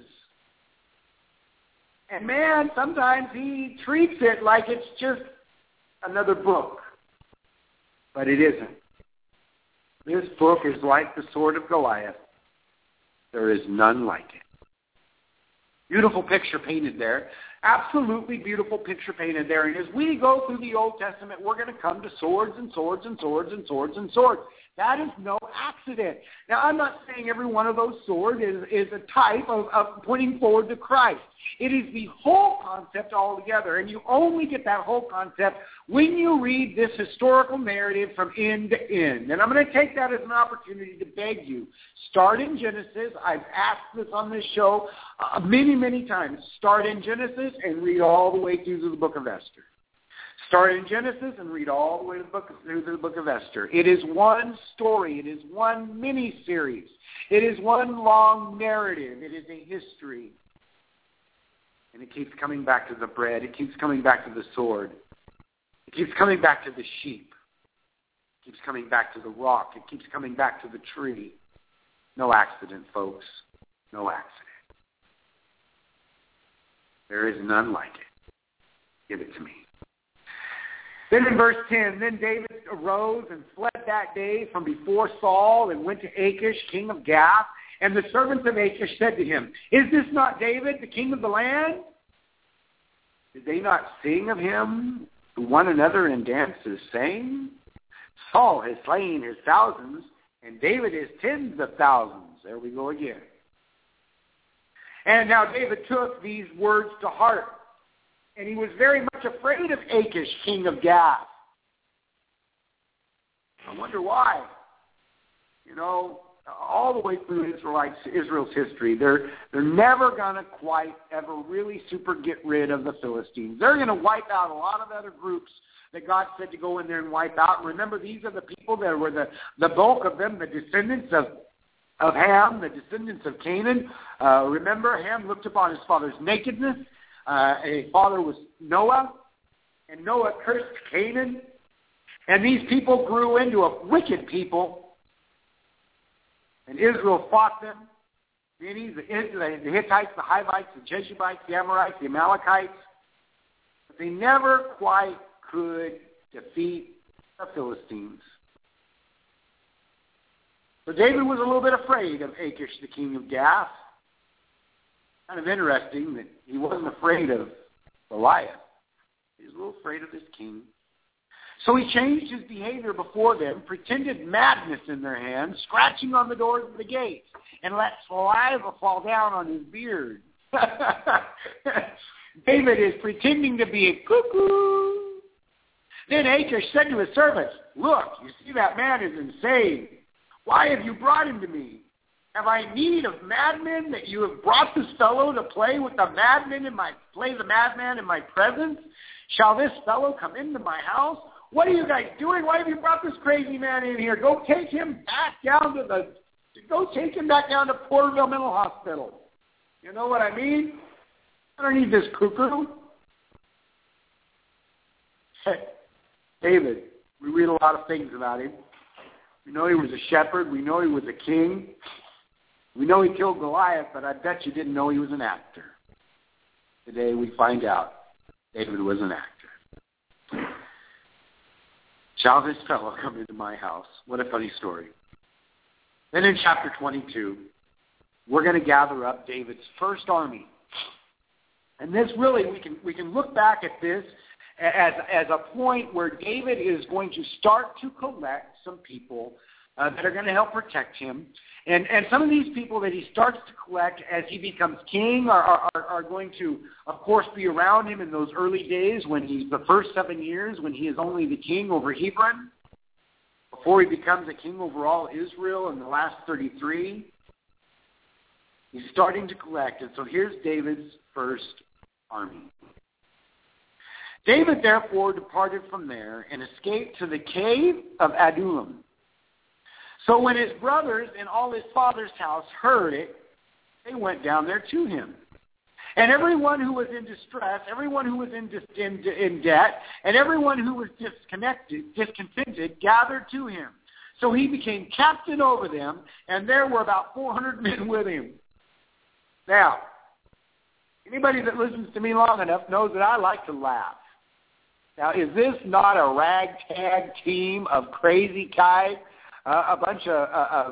And man, sometimes he treats it like it's just another book. But it isn't. This book is like the sword of Goliath. There is none like it. Beautiful picture painted there. Absolutely beautiful picture painted there. And as we go through the Old Testament, we're going to come to swords and swords and swords and swords and swords. That is no accident. Now, I'm not saying every one of those swords is a type of pointing forward to Christ. It is the whole concept altogether, and you only get that whole concept when you read this historical narrative from end to end. And I'm going to take that as an opportunity to beg you. Start in Genesis. I've asked this on this show many, many times. Start in Genesis and read all the way through to the book of Esther. Start in Genesis and read all the way through the book of Esther. It is one story. It is one mini-series. It is one long narrative. It is a history. And it keeps coming back to the bread. It keeps coming back to the sword. It keeps coming back to the sheep. It keeps coming back to the rock. It keeps coming back to the tree. No accident, folks. No accident. There is none like it. Give it to me. Then in verse 10, then David arose and fled that day from before Saul and went to Achish, king of Gath. And the servants of Achish said to him, is this not David, the king of the land? Did they not sing of him to one another in dances, saying, Saul has slain his thousands, and David his tens of thousands. There we go again. And now David took these words to heart. And he was very much afraid of Achish, king of Gath. I wonder why. You know, all the way through Israel's history, they're never going to quite ever really super get rid of the Philistines. They're going to wipe out a lot of other groups that God said to go in there and wipe out. And remember, these are the people that were the bulk of them, the descendants of Ham, the descendants of Canaan. Remember, Ham looked upon his father's nakedness. His father was Noah, and Noah cursed Canaan. And these people grew into a wicked people. And Israel fought them. The Hittites, the Hivites, the Jebusites, the Amorites, the Amalekites. But they never quite could defeat the Philistines. So David was a little bit afraid of Achish, the king of Gath. Kind of interesting that he wasn't afraid of Goliath. He was a little afraid of his king. So he changed his behavior before them, pretended madness in their hands, scratching on the doors of the gates, and let saliva fall down on his beard. David is pretending to be a cuckoo. Then Achish said to his servants, look, you see that man is insane. Why have you brought him to me? Have I need of madmen that you have brought this fellow to play with the madman in my presence? Shall this fellow come into my house? What are you guys doing? Why have you brought this crazy man in here? Go take him back down to Porterville Mental Hospital. You know what I mean? I don't need this cuckoo. David, we read a lot of things about him. We know he was a shepherd. We know he was a king. We know he killed Goliath, but I bet you didn't know he was an actor. Today we find out David was an actor. Shall this fellow come into my house? What a funny story. Then in chapter 22, we're going to gather up David's first army. And this really, we can look back at this as a point where David is going to start to collect some people that are going to help protect him. And some of these people that he starts to collect as he becomes king are going to, of course, be around him in those early days when he's the first 7 years, when he is only the king over Hebron, before he becomes a king over all Israel in the last 33. He's starting to collect. And so here's David's first army. David therefore departed from there and escaped to the cave of Adullam. So when his brothers and all his father's house heard it, they went down there to him. And everyone who was in distress, everyone who was in debt, and everyone who was discontented gathered to him. So he became captain over them, and there were about 400 men with him. Now, anybody that listens to me long enough knows that I like to laugh. Now, is this not a ragtag team of crazy guys? A bunch of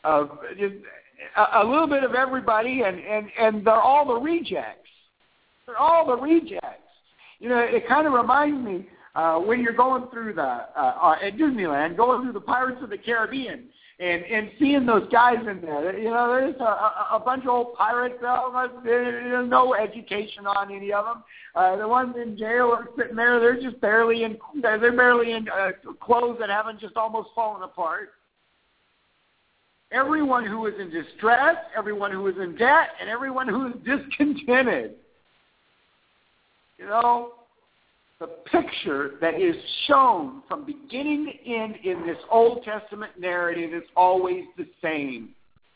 just a little bit of everybody, and they're all the rejects. They're all the rejects. You know, it kind of reminds me when you're going through at Disneyland, going through the Pirates of the Caribbean, and seeing those guys in there. You know, there's a bunch of old pirates. There's no education on any of them. The ones in jail are sitting there. They're just barely in clothes that haven't just almost fallen apart. Everyone who is in distress, everyone who is in debt, and everyone who is discontented. You know, the picture that is shown from beginning to end in this Old Testament narrative is always the same.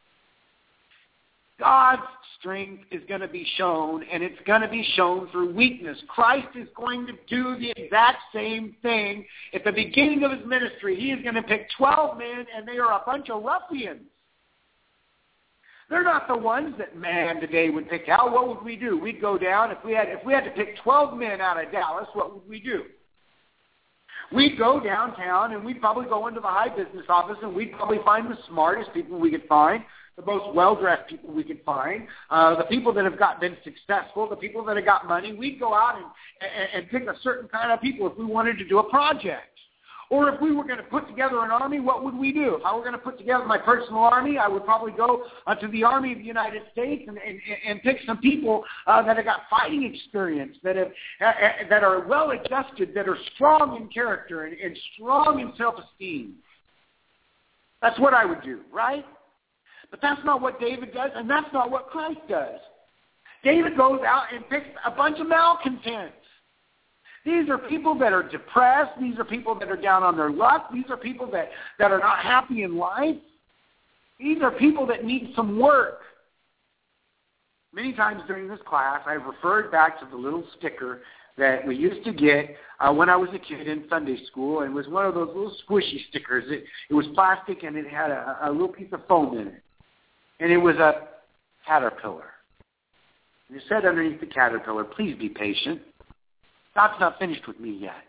God's strength is going to be shown, and it's going to be shown through weakness. Christ is going to do the exact same thing at the beginning of his ministry. He is going to pick 12 men, and they are a bunch of ruffians. They're not the ones that man today would pick out. What would we do? We'd go down. If we had to pick 12 men out of Dallas, what would we do? We'd go downtown, and we'd probably go into the high business office, and we'd probably find the smartest people we could find, the most well-dressed people we could find, the people that have been successful, the people that have got money. We'd go out and pick a certain kind of people if we wanted to do a project. Or if we were going to put together an army, what would we do? If I were going to put together my personal army, I would probably go to the Army of the United States and pick some people that have got fighting experience, that are well-adjusted, that are strong in character and strong in self-esteem. That's what I would do, right? But that's not what David does, and that's not what Christ does. David goes out and picks a bunch of malcontents. These are people that are depressed. These are people that are down on their luck. These are people that are not happy in life. These are people that need some work. Many times during this class, I've referred back to the little sticker that we used to get when I was a kid in Sunday school, and it was one of those little squishy stickers. It was plastic, and it had a little piece of foam in it. And it was a caterpillar. And it said underneath the caterpillar, "Please be patient. God's not finished with me yet."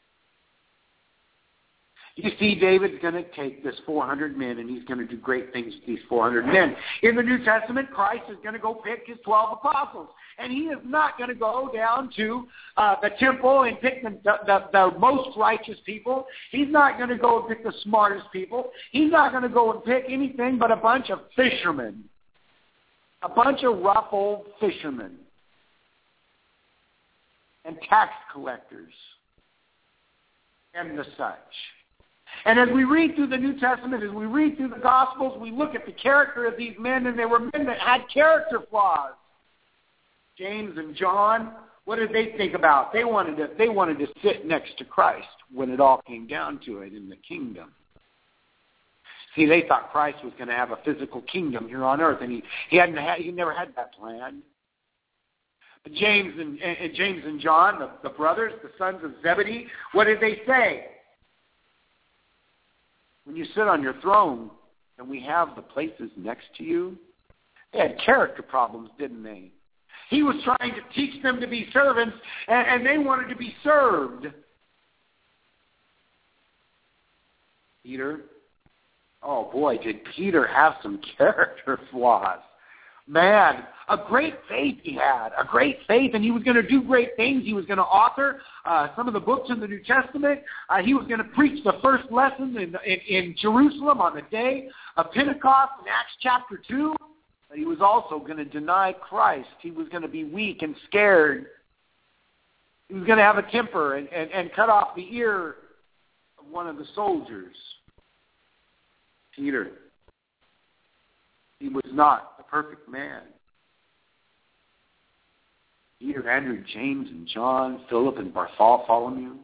You see, David's going to take this 400 men, and he's going to do great things with these 400 men. In the New Testament, Christ is going to go pick his 12 apostles. And he is not going to go down to the temple and pick the most righteous people. He's not going to go and pick the smartest people. He's not going to go and pick anything but a bunch of fishermen. A bunch of rough old fishermen. And tax collectors, and the such. And as we read through the New Testament, as we read through the Gospels, we look at the character of these men, and they were men that had character flaws. James and John, what did they think about? They wanted to sit next to Christ when it all came down to it in the kingdom. See, they thought Christ was going to have a physical kingdom here on earth, and he never had that plan. James and John, the brothers, the sons of Zebedee, what did they say? When you sit on your throne and we have the places next to you, they had character problems, didn't they? He was trying to teach them to be servants, and they wanted to be served. Peter, oh boy, did Peter have some character flaws. Man, a great faith he had, a great faith, and he was going to do great things. He was going to author some of the books in the New Testament. He was going to preach the first lesson in Jerusalem on the day of Pentecost in Acts chapter 2. But he was also going to deny Christ. He was going to be weak and scared. He was going to have a temper and cut off the ear of one of the soldiers. Peter, he was not a perfect man. Peter, Andrew, James, and John, Philip, and Bartholomew.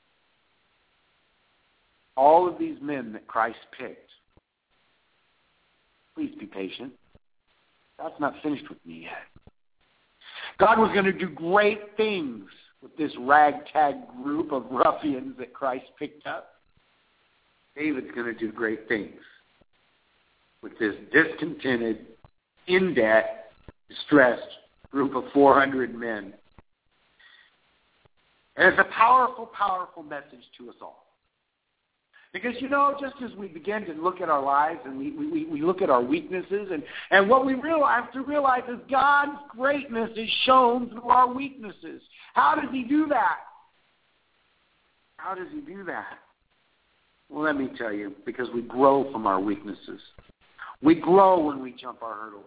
All of these men that Christ picked. Please be patient. God's not finished with me yet. God was going to do great things with this ragtag group of ruffians that Christ picked up. David's going to do great things with this discontented, in debt, distressed group of 400 men. And it's a powerful, powerful message to us all. Because, just as we begin to look at our lives and we look at our weaknesses, and what we have to realize is God's greatness is shown through our weaknesses. How does he do that? How does he do that? Well, let me tell you, because we grow from our weaknesses. We grow when we jump our hurdles.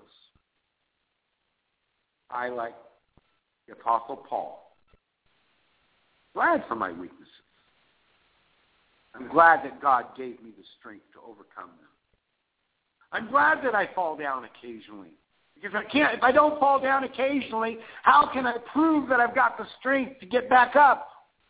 I, like the Apostle Paul, glad for my weaknesses. I'm glad that God gave me the strength to overcome them. I'm glad that I fall down occasionally. Because if I don't fall down occasionally, how can I prove that I've got the strength to get back up?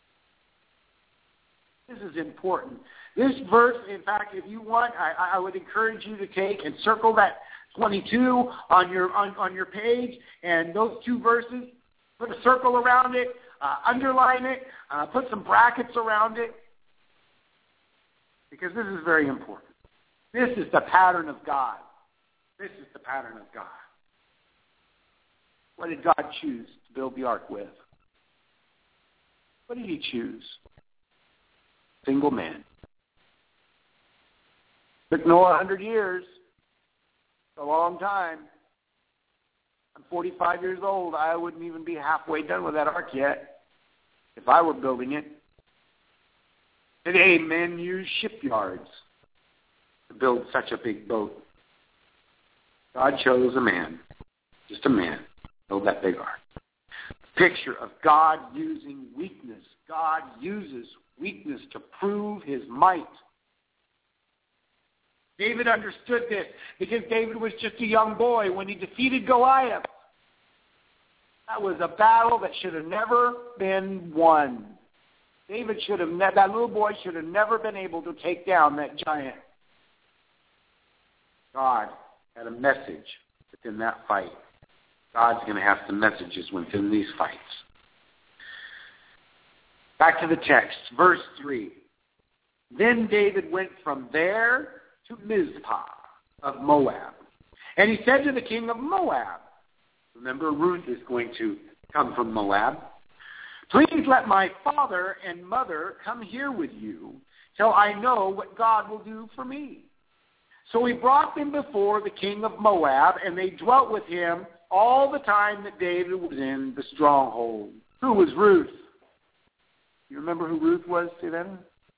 This is important. This verse, in fact, if you want, I would encourage you to take and circle that 22 on your page, and those two verses, put a circle around it, underline it, put some brackets around it, because this is very important. This is the pattern of God. This is the pattern of God. What did God choose to build the ark with? What did he choose? Single man. Took Noah 100 years. A long time. I'm 45 years old. I wouldn't even be halfway done with that ark yet if I were building it. Today, men use shipyards to build such a big boat. God chose a man, just a man, to build that big ark. Picture of God using weakness. God uses weakness to prove his might. David understood this because David was just a young boy when he defeated Goliath. That was a battle that should have never been won. That little boy should have never been able to take down that giant. God had a message within that fight. God's going to have some messages within these fights. Back to the text, verse 3. Then David went from there to Mizpah of Moab. And he said to the king of Moab, remember, Ruth is going to come from Moab. Please let my father and mother come here with you till I know what God will do for me. So he brought them before the king of Moab, and they dwelt with him all the time that David was in the stronghold. Who was Ruth? You remember who Ruth was, Savannah?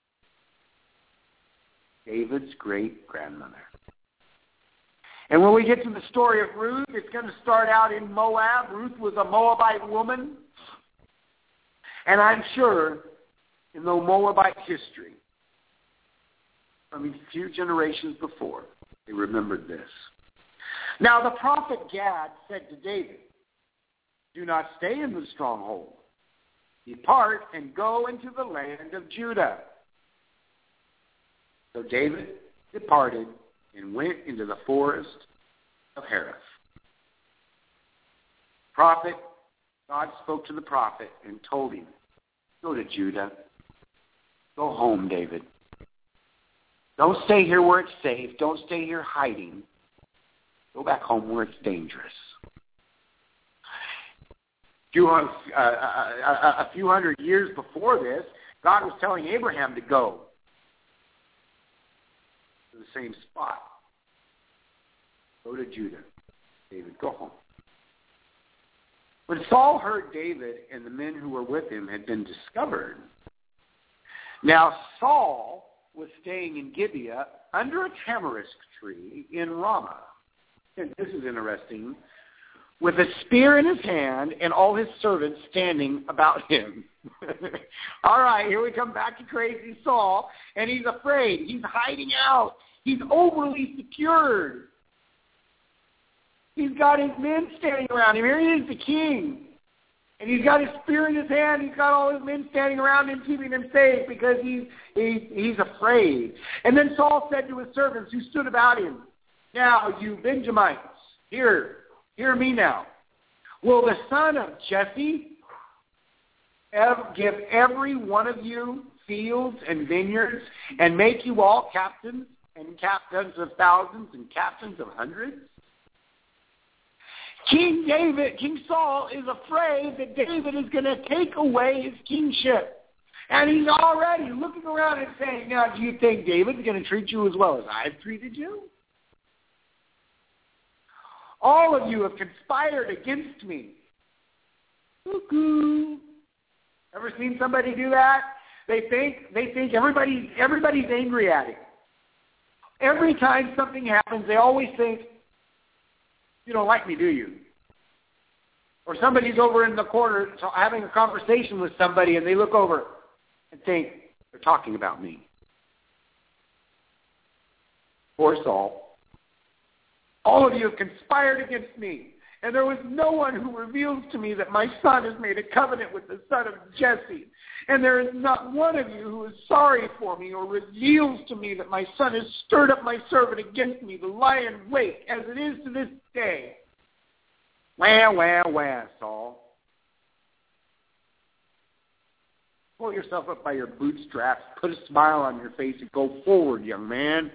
David's great-grandmother. And when we get to the story of Ruth, it's going to start out in Moab. Ruth was a Moabite woman. And I'm sure in the Moabite history, from a few generations before, they remembered this. Now the prophet Gad said to David, do not stay in the stronghold. Depart and go into the land of Judah. So David departed and went into the forest of Hereth. God spoke to the prophet and told him, go to Judah. Go home, David. Don't stay here where it's safe. Don't stay here hiding. Go back home where it's dangerous. A few hundred years before this, God was telling Abraham to go to the same spot. Go to Judah. David, go home. When Saul heard David and the men who were with him had been discovered, now Saul was staying in Gibeah under a tamarisk tree in Ramah. And this is interesting. With a spear in his hand and all his servants standing about him. All right, here we come back to crazy Saul, and he's afraid. He's hiding out. He's overly secured. He's got his men standing around him. Here he is, the king. And he's got his spear in his hand. He's got all his men standing around him, keeping him safe because he's afraid. And then Saul said to his servants who stood about him, now, you Benjamites, hear me now. Will the son of Jesse give every one of you fields and vineyards and make you all captains and captains of thousands and captains of hundreds? King Saul is afraid that David is going to take away his kingship. And he's already looking around and saying, now, do you think David's going to treat you as well as I've treated you? All of you have conspired against me. Cuckoo. Ever seen somebody do that? They think everybody's angry at him. Every time something happens, they always think, you don't like me, do you? Or somebody's over in the corner having a conversation with somebody, and they look over and think, they're talking about me. Poor Saul. All of you have conspired against me, and there was no one who reveals to me that my son has made a covenant with the son of Jesse. And there is not one of you who is sorry for me or reveals to me that my son has stirred up my servant against me to lie in wait, as it is to this day. Wah, wah, wah, Saul. Pull yourself up by your bootstraps, put a smile on your face, and go forward, young man.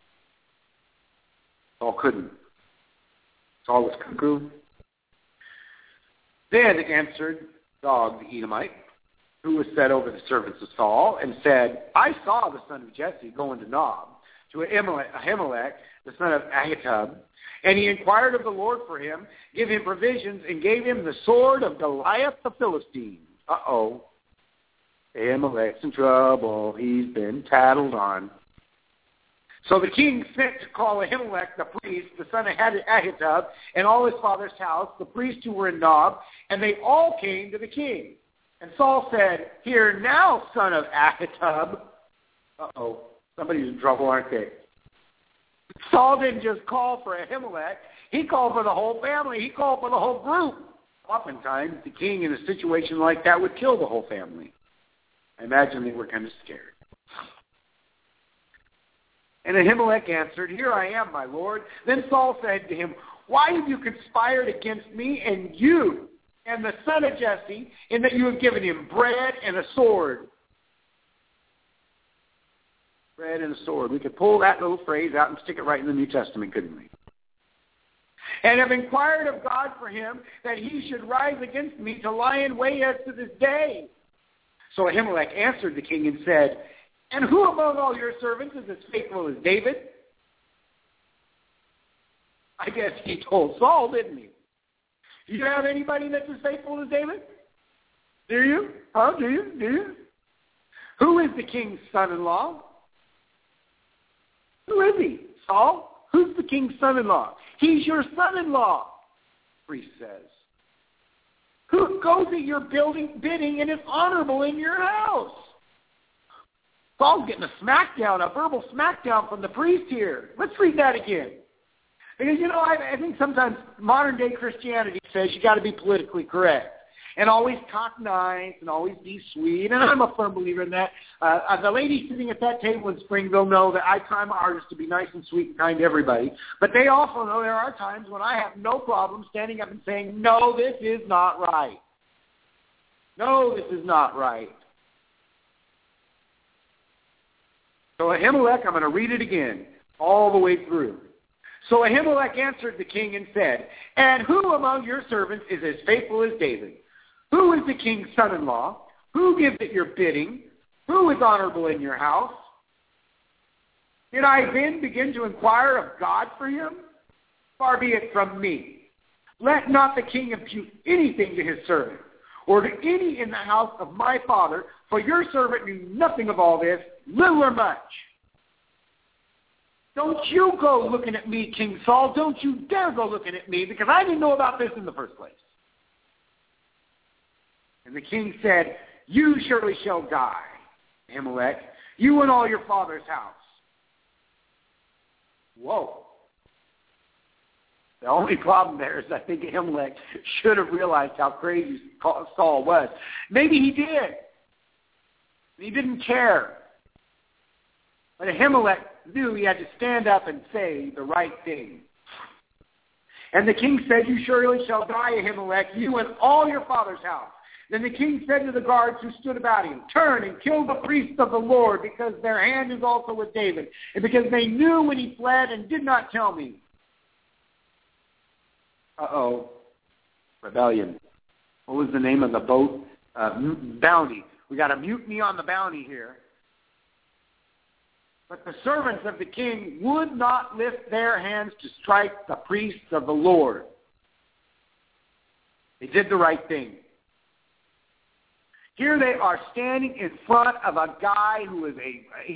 Saul couldn't. Saul was cuckoo. Then answered Dog the Edomite, who was set over the servants of Saul, and said, I saw the son of Jesse go into Nob to Ahimelech, the son of Ahitub, and he inquired of the Lord for him, give him provisions, and gave him the sword of Goliath the Philistine. Uh-oh. Ahimelech's in trouble. He's been tattled on. So the king sent to call Ahimelech the priest, the son of Ahitub, and all his father's house, the priests who were in Nob, and they all came to the king. And Saul said, Hear now, son of Ahitub. Uh-oh, somebody's in trouble, aren't they? Saul didn't just call for Ahimelech. He called for the whole family. He called for the whole group. Oftentimes, the king in a situation like that would kill the whole family. I imagine they were kind of scared. And Ahimelech answered, Here I am, my lord. Then Saul said to him, Why have you conspired against me and you and the son of Jesse, in that you have given him bread and a sword? Bread and a sword. We could pull that little phrase out and stick it right in the New Testament, couldn't we? And have inquired of God for him, that he should rise against me to lie in wait as to this day. So Ahimelech answered the king and said, And who among all your servants is as faithful as David? I guess he told Saul, didn't he? Do you have anybody that's as faithful as David? Do you? Huh? Do you? Do you? Who is the king's son-in-law? Who is he? Saul? Who's the king's son-in-law? He's your son-in-law, the priest says. Who goes at your bidding and is honorable in your house? Saul's getting a smackdown, a verbal smackdown from the priest here. Let's read that again. Because, I think sometimes modern-day Christianity says you got to be politically correct and always talk nice and always be sweet, and I'm a firm believer in that. The ladies sitting at that table in Springville know that I try my hardest to be nice and sweet and kind to everybody, but they also know there are times when I have no problem standing up and saying, no, this is not right. No, this is not right. So Ahimelech, I'm going to read it again, all the way through. So Ahimelech answered the king and said, And who among your servants is as faithful as David? Who is the king's son-in-law? Who gives it your bidding? Who is honorable in your house? Did I then begin to inquire of God for him? Far be it from me. Let not the king impute anything to his servant, or to any in the house of my father, for your servant knew nothing of all this, little or much. Don't you go looking at me, King Saul. Don't you dare go looking at me, because I didn't know about this in the first place. And the king said, You surely shall die, Ahimelech, you and all your father's house. Whoa. The only problem there is I think Ahimelech should have realized how crazy Saul was. Maybe he did. He didn't care. But Ahimelech knew he had to stand up and say the right thing. And the king said, You surely shall die, Ahimelech, you and all your father's house. Then the king said to the guards who stood about him, Turn and kill the priests of the Lord, because their hand is also with David, and because they knew when he fled and did not tell me. Uh-oh. Rebellion. What was the name of the boat? Bounty. We got a mutiny on the bounty here. But the servants of the king would not lift their hands to strike the priests of the Lord. They did the right thing. Here they are standing in front of a guy who is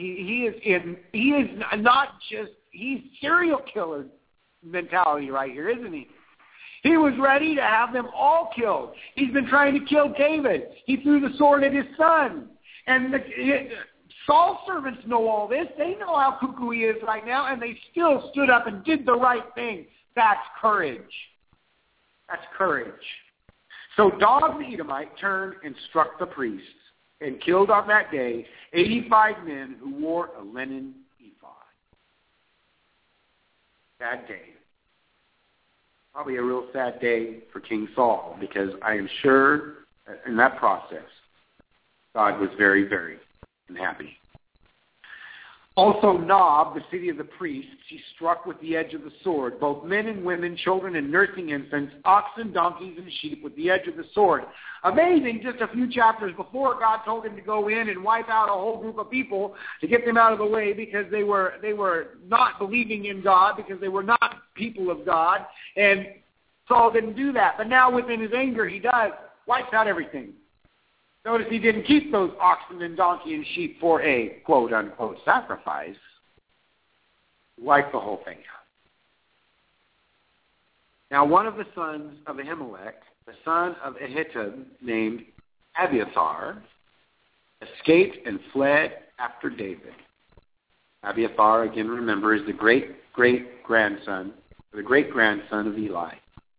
he's serial killer mentality right here, isn't he? He was ready to have them all killed. He's been trying to kill David. He threw the sword at his son. And Saul's servants know all this. They know how cuckoo he is right now, and they still stood up and did the right thing. That's courage. That's courage. So Dog the Edomite turned and struck the priests and killed on that day 85 men who wore a linen ephod. Sad day. Probably a real sad day for King Saul, because I am sure in that process, God was very, very unhappy. Also Nob, the city of the priests, he struck with the edge of the sword, both men and women, children and nursing infants, oxen, donkeys, and sheep with the edge of the sword. Amazing, just a few chapters before, God told him to go in and wipe out a whole group of people to get them out of the way because they were not believing in God, because they were not people of God, and Saul didn't do that. But now within his anger, he does, wipes out everything. Notice he didn't keep those oxen and donkey and sheep for a quote-unquote sacrifice. He wiped the whole thing out. Now one of the sons of Ahimelech, the son of Ahitub, named Abiathar, escaped and fled after David. Abiathar, again remember, is the great-grandson of Eli.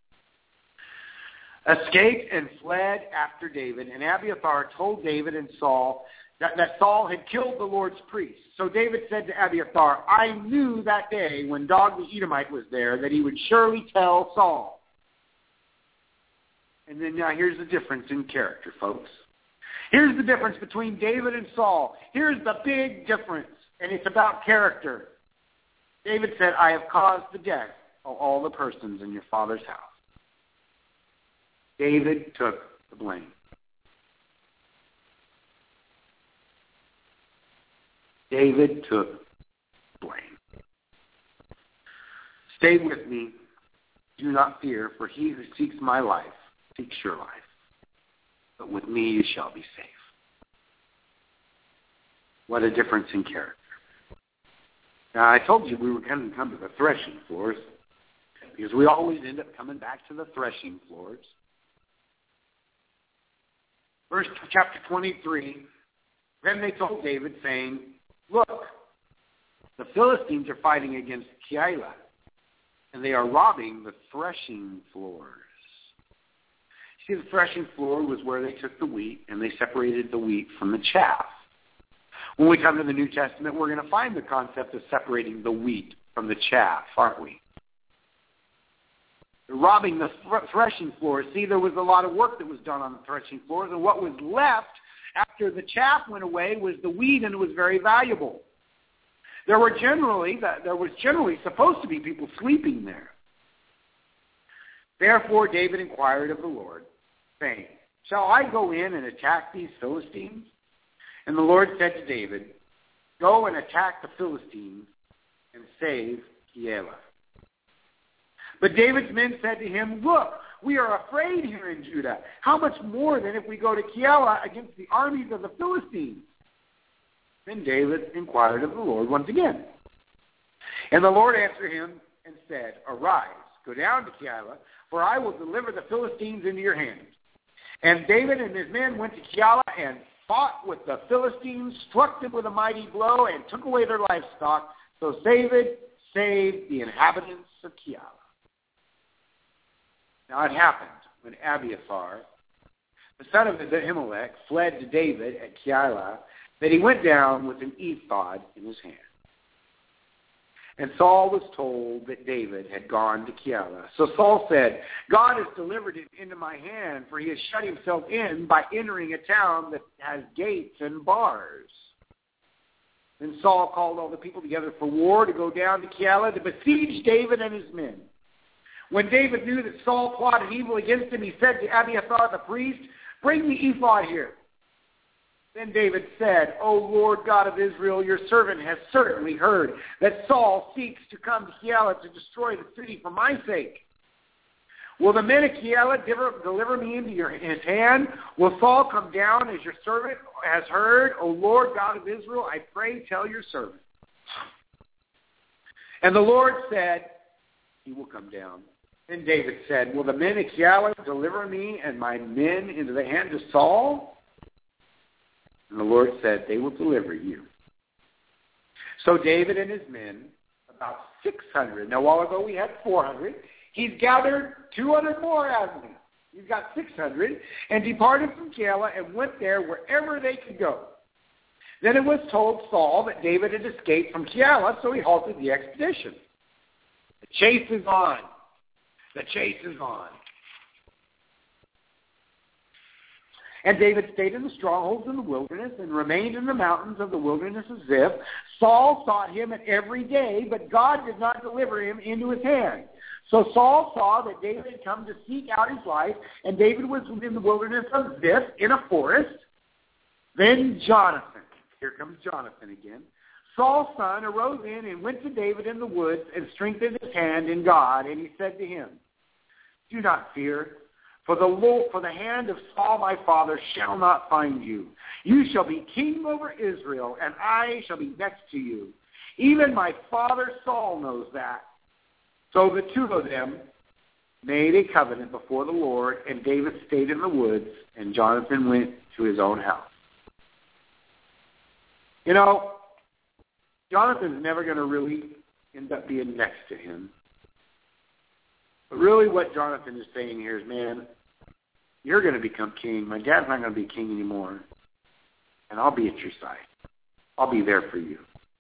Escaped and fled after David, and Abiathar told David and Saul that Saul had killed the Lord's priests. So David said to Abiathar, I knew that day when Dog the Edomite was there that he would surely tell Saul. And then now here's the difference in character, folks. Here's the difference between David and Saul. Here's the big difference, and it's about character. David said, I have caused the death of all the persons in your father's house. David took the blame. David took the blame. Stay with me. Do not fear, for he who seeks my life seeks your life. But with me you shall be safe. What a difference in character. Now, I told you we were going to come to the threshing floors, because we always end up coming back to the threshing floors. Verse chapter 23, then they told David, saying, look, the Philistines are fighting against Keilah, and they are robbing the threshing floors. See, the threshing floor was where they took the wheat, and they separated the wheat from the chaff. When we come to the New Testament, we're going to find the concept of separating the wheat from the chaff, aren't we? Robbing the threshing floors. See, there was a lot of work that was done on the threshing floors, and what was left after the chaff went away was the wheat, and it was very valuable. There was generally supposed to be people sleeping there. Therefore, David inquired of the Lord, saying, shall I go in and attack these Philistines? And the Lord said to David, go and attack the Philistines and save Keilah. But David's men said to him, look, we are afraid here in Judah. How much more than if we go to Keilah against the armies of the Philistines? Then David inquired of the Lord once again. And the Lord answered him and said, arise, go down to Keilah, for I will deliver the Philistines into your hand. And David and his men went to Keilah and fought with the Philistines, struck them with a mighty blow, and took away their livestock. So David saved the inhabitants of Keilah. Now it happened when Abiathar, the son of Ahimelech, fled to David at Keilah, that he went down with an ephod in his hand. And Saul was told that David had gone to Keilah. So Saul said, God has delivered him into my hand, for he has shut himself in by entering a town that has gates and bars. Then Saul called all the people together for war to go down to Keilah to besiege David and his men. When David knew that Saul plotted evil against him, he said to Abiathar the priest, bring the ephod here. Then David said, O Lord God of Israel, your servant has certainly heard that Saul seeks to come to Keilah to destroy the city for my sake. Will the men of Keilah deliver me into his hand? Will Saul come down as your servant has heard? O Lord God of Israel, I pray, tell your servant. And the Lord said, he will come down. Then David said, will the men of Keilah deliver me and my men into the hand of Saul? And the Lord said, they will deliver you. So David and his men, about 600. Now, a while ago we had 400. He's gathered 200 more, hasn't he? He's got 600, and departed from Keilah and went there wherever they could go. Then it was told Saul that David had escaped from Keilah, so he halted the expedition. The chase is on. The chase is on. And David stayed in the strongholds in the wilderness and remained in the mountains of the wilderness of Ziph. Saul sought him every day, but God did not deliver him into his hand. So Saul saw that David had come to seek out his life, and David was in the wilderness of Ziph in a forest. Then Jonathan, here comes Jonathan again, Saul's son arose in and went to David in the woods and strengthened his hand in God, and he said to him, do not fear. For the hand of Saul my father shall not find you. You shall be king over Israel, and I shall be next to you. Even my father Saul knows that. So the two of them made a covenant before the Lord, and David stayed in the woods, and Jonathan went to his own house. You know, Jonathan's never going to really end up being next to him. But really what Jonathan is saying here is, man, you're going to become king. My dad's not going to be king anymore. And I'll be at your side. I'll be there for you.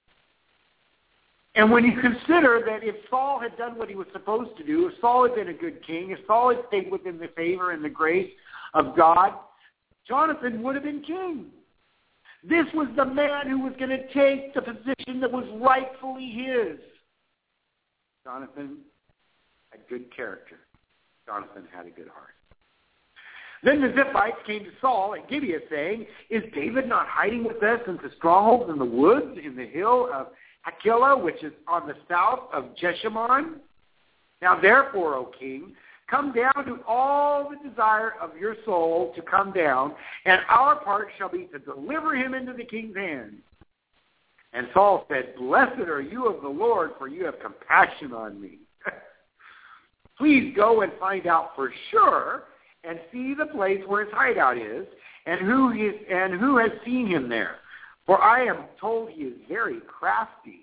And when you consider that if Saul had done what he was supposed to do, if Saul had been a good king, if Saul had stayed within the favor and the grace of God, Jonathan would have been king. This was the man who was going to take the position that was rightfully his. Jonathan had good character. Jonathan had a good heart. Then the Ziphites came to Saul at Gibeah, saying, is David not hiding with us in the strongholds in the woods, in the hill of Hachilah, which is on the south of Jeshimon? Now therefore, O king, come down to all the desire of your soul to come down, and our part shall be to deliver him into the king's hand. And Saul said, blessed are you of the Lord, for you have compassion on me. Please go and find out for sure and see the place where his hideout is and who has seen him there. For I am told he is very crafty.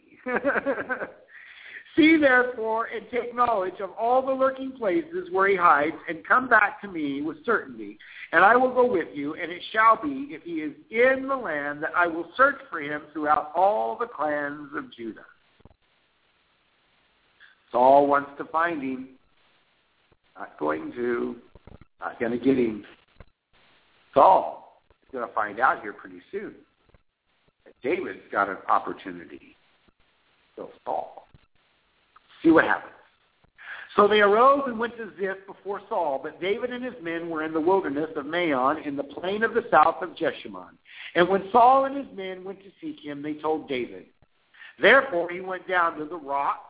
See, therefore, and take knowledge of all the lurking places where he hides, and come back to me with certainty, and I will go with you, and it shall be, if he is in the land, that I will search for him throughout all the clans of Judah. Saul wants to find him. Not going to get him. Saul is going to find out here pretty soon that David's got an opportunity. So Saul. See what happens. So they arose and went to Ziph before Saul, but David and his men were in the wilderness of Maon in the plain of the south of Jeshimon. And when Saul and his men went to seek him, they told David. Therefore he went down to the rock.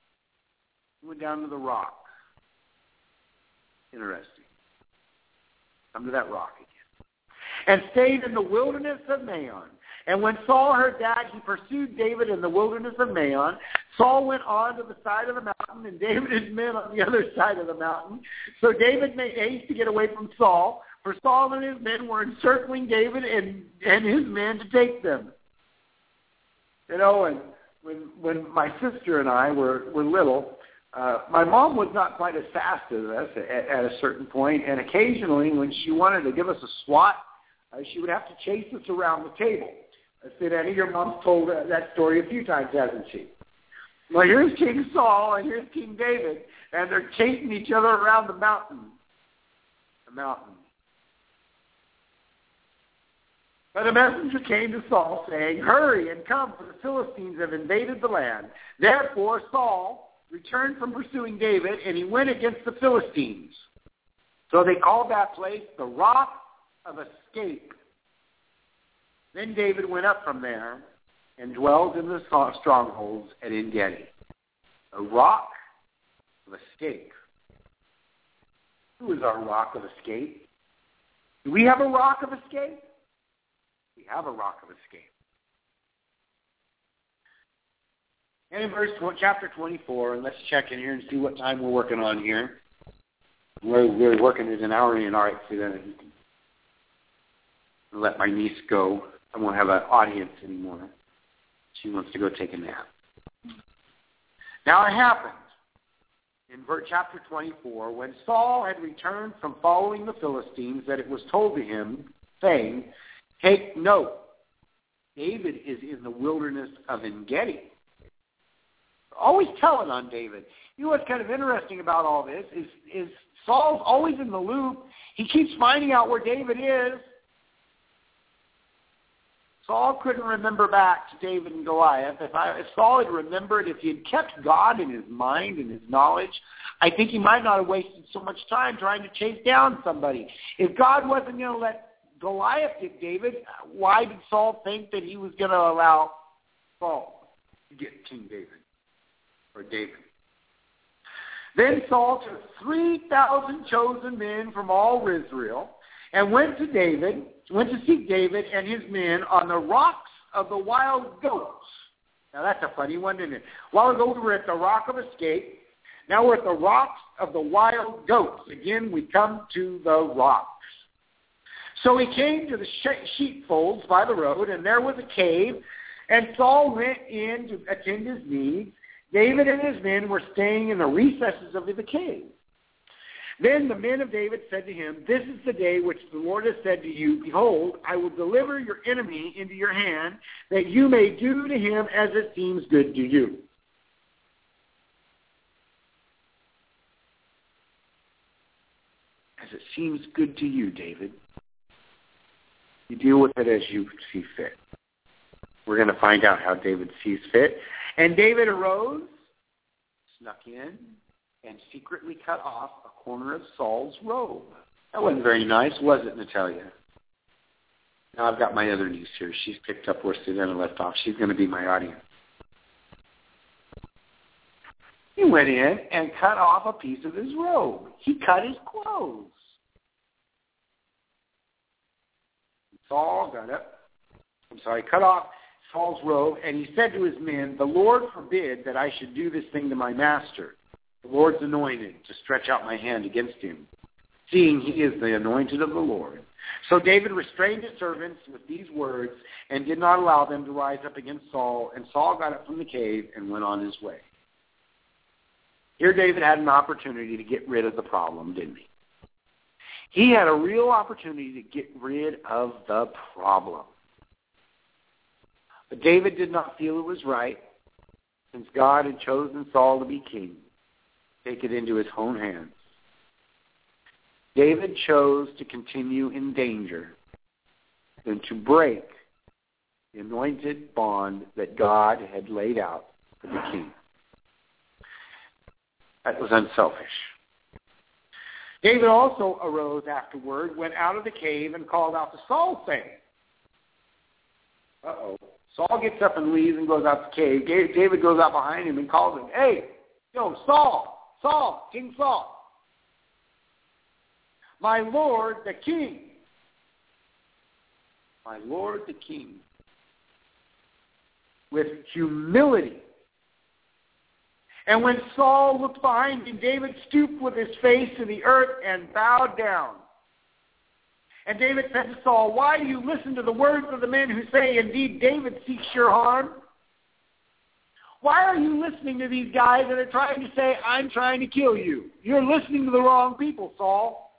Interesting. Come to that rock again. And stayed in the wilderness of Maon. And when Saul heard that, he pursued David in the wilderness of Maon. Saul went on to the side of the mountain, and David and his men on the other side of the mountain. So David made haste to get away from Saul, for Saul and his men were encircling David and his men to take them. You know, and when my sister and I were little, my mom was not quite as fast as us at a certain point, and occasionally when she wanted to give us a swat, she would have to chase us around the table. I said, Annie, your mom's told that story a few times, hasn't she? Well, here's King Saul and here's King David, and they're chasing each other around the mountain. But a messenger came to Saul, saying, hurry and come, for the Philistines have invaded the land. Therefore Saul returned from pursuing David, and he went against the Philistines. So they called that place the Rock of Escape. Then David went up from there and dwelled in the strongholds at En-Gedi, a rock of escape. Who is our rock of escape? Do we have a rock of escape? We have a rock of escape. And in chapter 24, and let's check in here and see what time we're working on here. We're working at an hour and all right, so then I'll let my niece go. I won't have an audience anymore. She wants to go take a nap. Now it happened in chapter 24, when Saul had returned from following the Philistines, that it was told to him, saying, take note, David is in the wilderness of En-Gedi. Always telling on David. You know what's kind of interesting about all this is Saul's always in the loop. He keeps finding out where David is. Saul couldn't remember back to David and Goliath. If Saul had remembered, if he had kept God in his mind and his knowledge, I think he might not have wasted so much time trying to chase down somebody. If God wasn't going to let Goliath get David, why did Saul think that he was going to allow Saul to get King David or David? Then Saul took 3,000 chosen men from all Israel and went to seek David and his men on the rocks of the wild goats. Now that's a funny one, isn't it? A while ago we were at the rock of escape. Now we're at the rocks of the wild goats. Again, we come to the rocks. So he came to the sheepfolds by the road, and there was a cave, and Saul went in to attend his needs. David and his men were staying in the recesses of the cave. Then the men of David said to him, this is the day which the Lord has said to you, behold, I will deliver your enemy into your hand, that you may do to him as it seems good to you. As it seems good to you, David. You deal with it as you see fit. We're going to find out how David sees fit. And David arose, snuck in, and secretly cut off a corner of Saul's robe. That wasn't very nice, was it, Natalia? Now I've got my other niece here. She's picked up where Susanna left off. She's going to be my audience. He went in and cut off a piece of his robe. He cut his clothes. Saul cut off Saul's robe, and he said to his men, the Lord forbid that I should do this thing to my master, the Lord's anointed, to stretch out my hand against him, seeing he is the anointed of the Lord. So David restrained his servants with these words and did not allow them to rise up against Saul, and Saul got up from the cave and went on his way. Here David had an opportunity to get rid of the problem, didn't he? He had a real opportunity to get rid of the problem. But David did not feel it was right, since God had chosen Saul to be king, take it into his own hands. David chose to continue in danger than to break the anointed bond that God had laid out for the king. That was unselfish. David also arose afterward, went out of the cave, and called out to Saul, saying, Saul gets up and leaves and goes out the cave. David goes out behind him and calls him, hey, Saul, King Saul, my lord the king. My lord the king. With humility. And when Saul looked behind him, David stooped with his face to the earth and bowed down. And David said to Saul, why do you listen to the words of the men who say, indeed, David seeks your harm? Why are you listening to these guys that are trying to say, I'm trying to kill you? You're listening to the wrong people, Saul.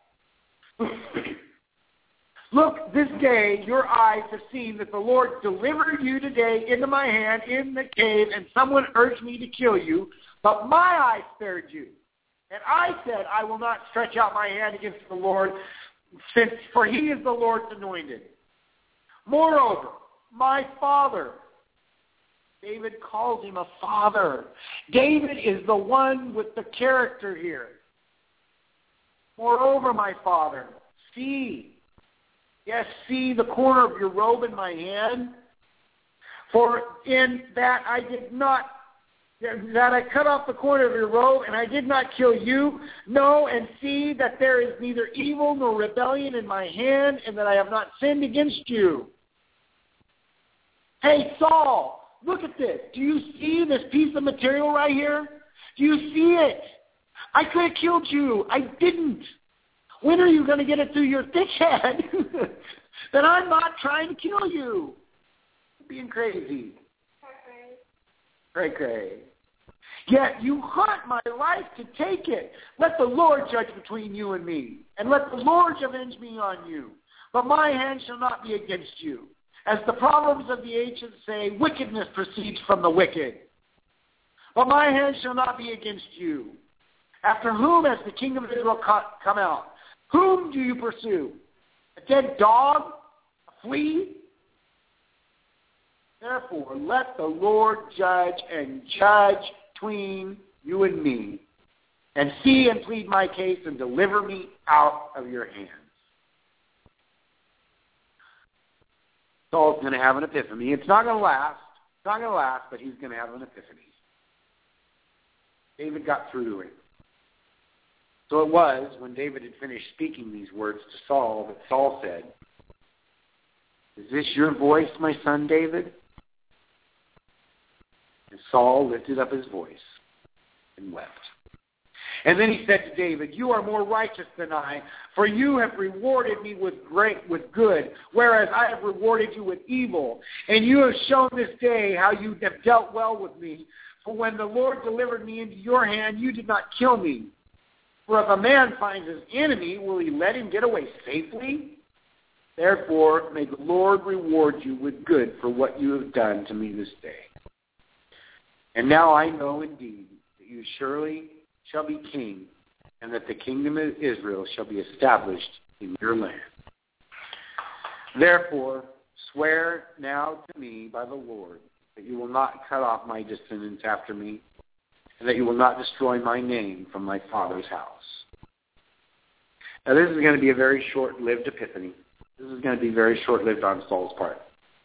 Look, this day your eyes have seen that the Lord delivered you today into my hand in the cave, and someone urged me to kill you, but my eyes spared you. And I said, I will not stretch out my hand against the Lord, for he is the Lord's anointed. Moreover, my father, David calls him a father. David is the one with the character here. Moreover, my father, see, Yes, see the corner of your robe in my hand? For in that I cut off the corner of your robe, and I did not kill you. No, and see that there is neither evil nor rebellion in my hand, and that I have not sinned against you. Hey, Saul, look at this. Do you see this piece of material right here? Do you see it? I could have killed you. I didn't. When are you going to get it through your thick head that I'm not trying to kill you? You're being crazy. Cray. Yet you hunt my life to take it. Let the Lord judge between you and me, and let the Lord avenge me on you. But my hand shall not be against you. As the Proverbs of the ancients say, wickedness proceeds from the wicked. But my hand shall not be against you. After whom has the king of Israel come out? Whom do you pursue? A dead dog? A flea? Therefore, let the Lord judge between you and me, and see and plead my case and deliver me out of your hands. Saul's going to have an epiphany. It's not going to last. It's not going to last, but he's going to have an epiphany. David got through to him. So it was, when David had finished speaking these words to Saul, that Saul said, "Is this your voice, my son David?" And Saul lifted up his voice and wept. And then he said to David, "You are more righteous than I, for you have rewarded me with good, whereas I have rewarded you with evil. And you have shown this day how you have dealt well with me. For when the Lord delivered me into your hand, you did not kill me. For if a man finds his enemy, will he let him get away safely? Therefore, may the Lord reward you with good for what you have done to me this day. And now I know indeed that you surely shall be king, and that the kingdom of Israel shall be established in your land. Therefore, swear now to me by the Lord that you will not cut off my descendants after me, and that you will not destroy my name from my father's house." Now, this is going to be a very short-lived epiphany. This is going to be very short-lived on Saul's part.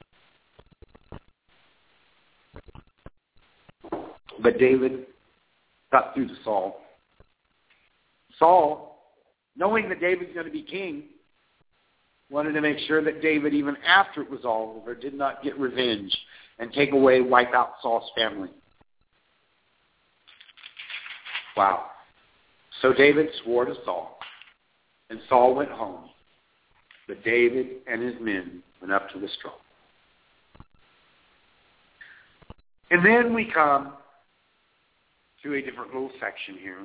But David got through to Saul. Saul, knowing that David's going to be king, wanted to make sure that David, even after it was all over, did not get revenge and wipe out Saul's family. Wow. So David swore to Saul, and Saul went home. But David and his men went up to the strong. And then we come to a different little section here.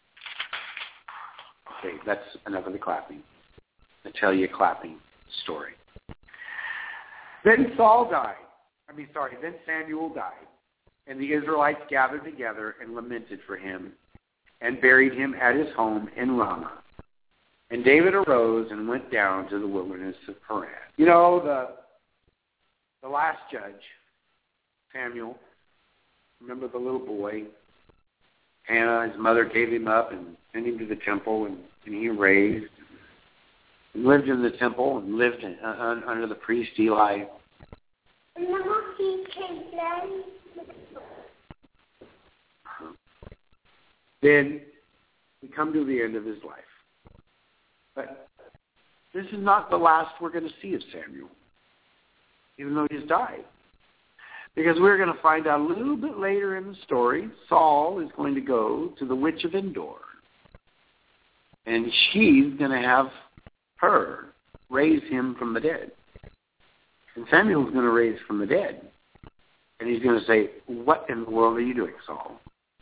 Okay, that's enough of the clapping. I'll tell you a clapping story. Then Samuel died, and the Israelites gathered together and lamented for him, and buried him at his home in Ramah. And David arose and went down to the wilderness of Paran. You know, the last judge, Samuel, remember the little boy? Hannah, his mother, gave him up and sent him to the temple, and he raised and lived in the temple and lived under the priest Eli. Then we come to the end of his life. But this is not the last we're going to see of Samuel, even though he's died. Because we're going to find out a little bit later in the story, Saul is going to go to the witch of Endor. And she's going to have her raise him from the dead. And Samuel's going to raise from the dead. And he's going to say, "What in the world are you doing, Saul?"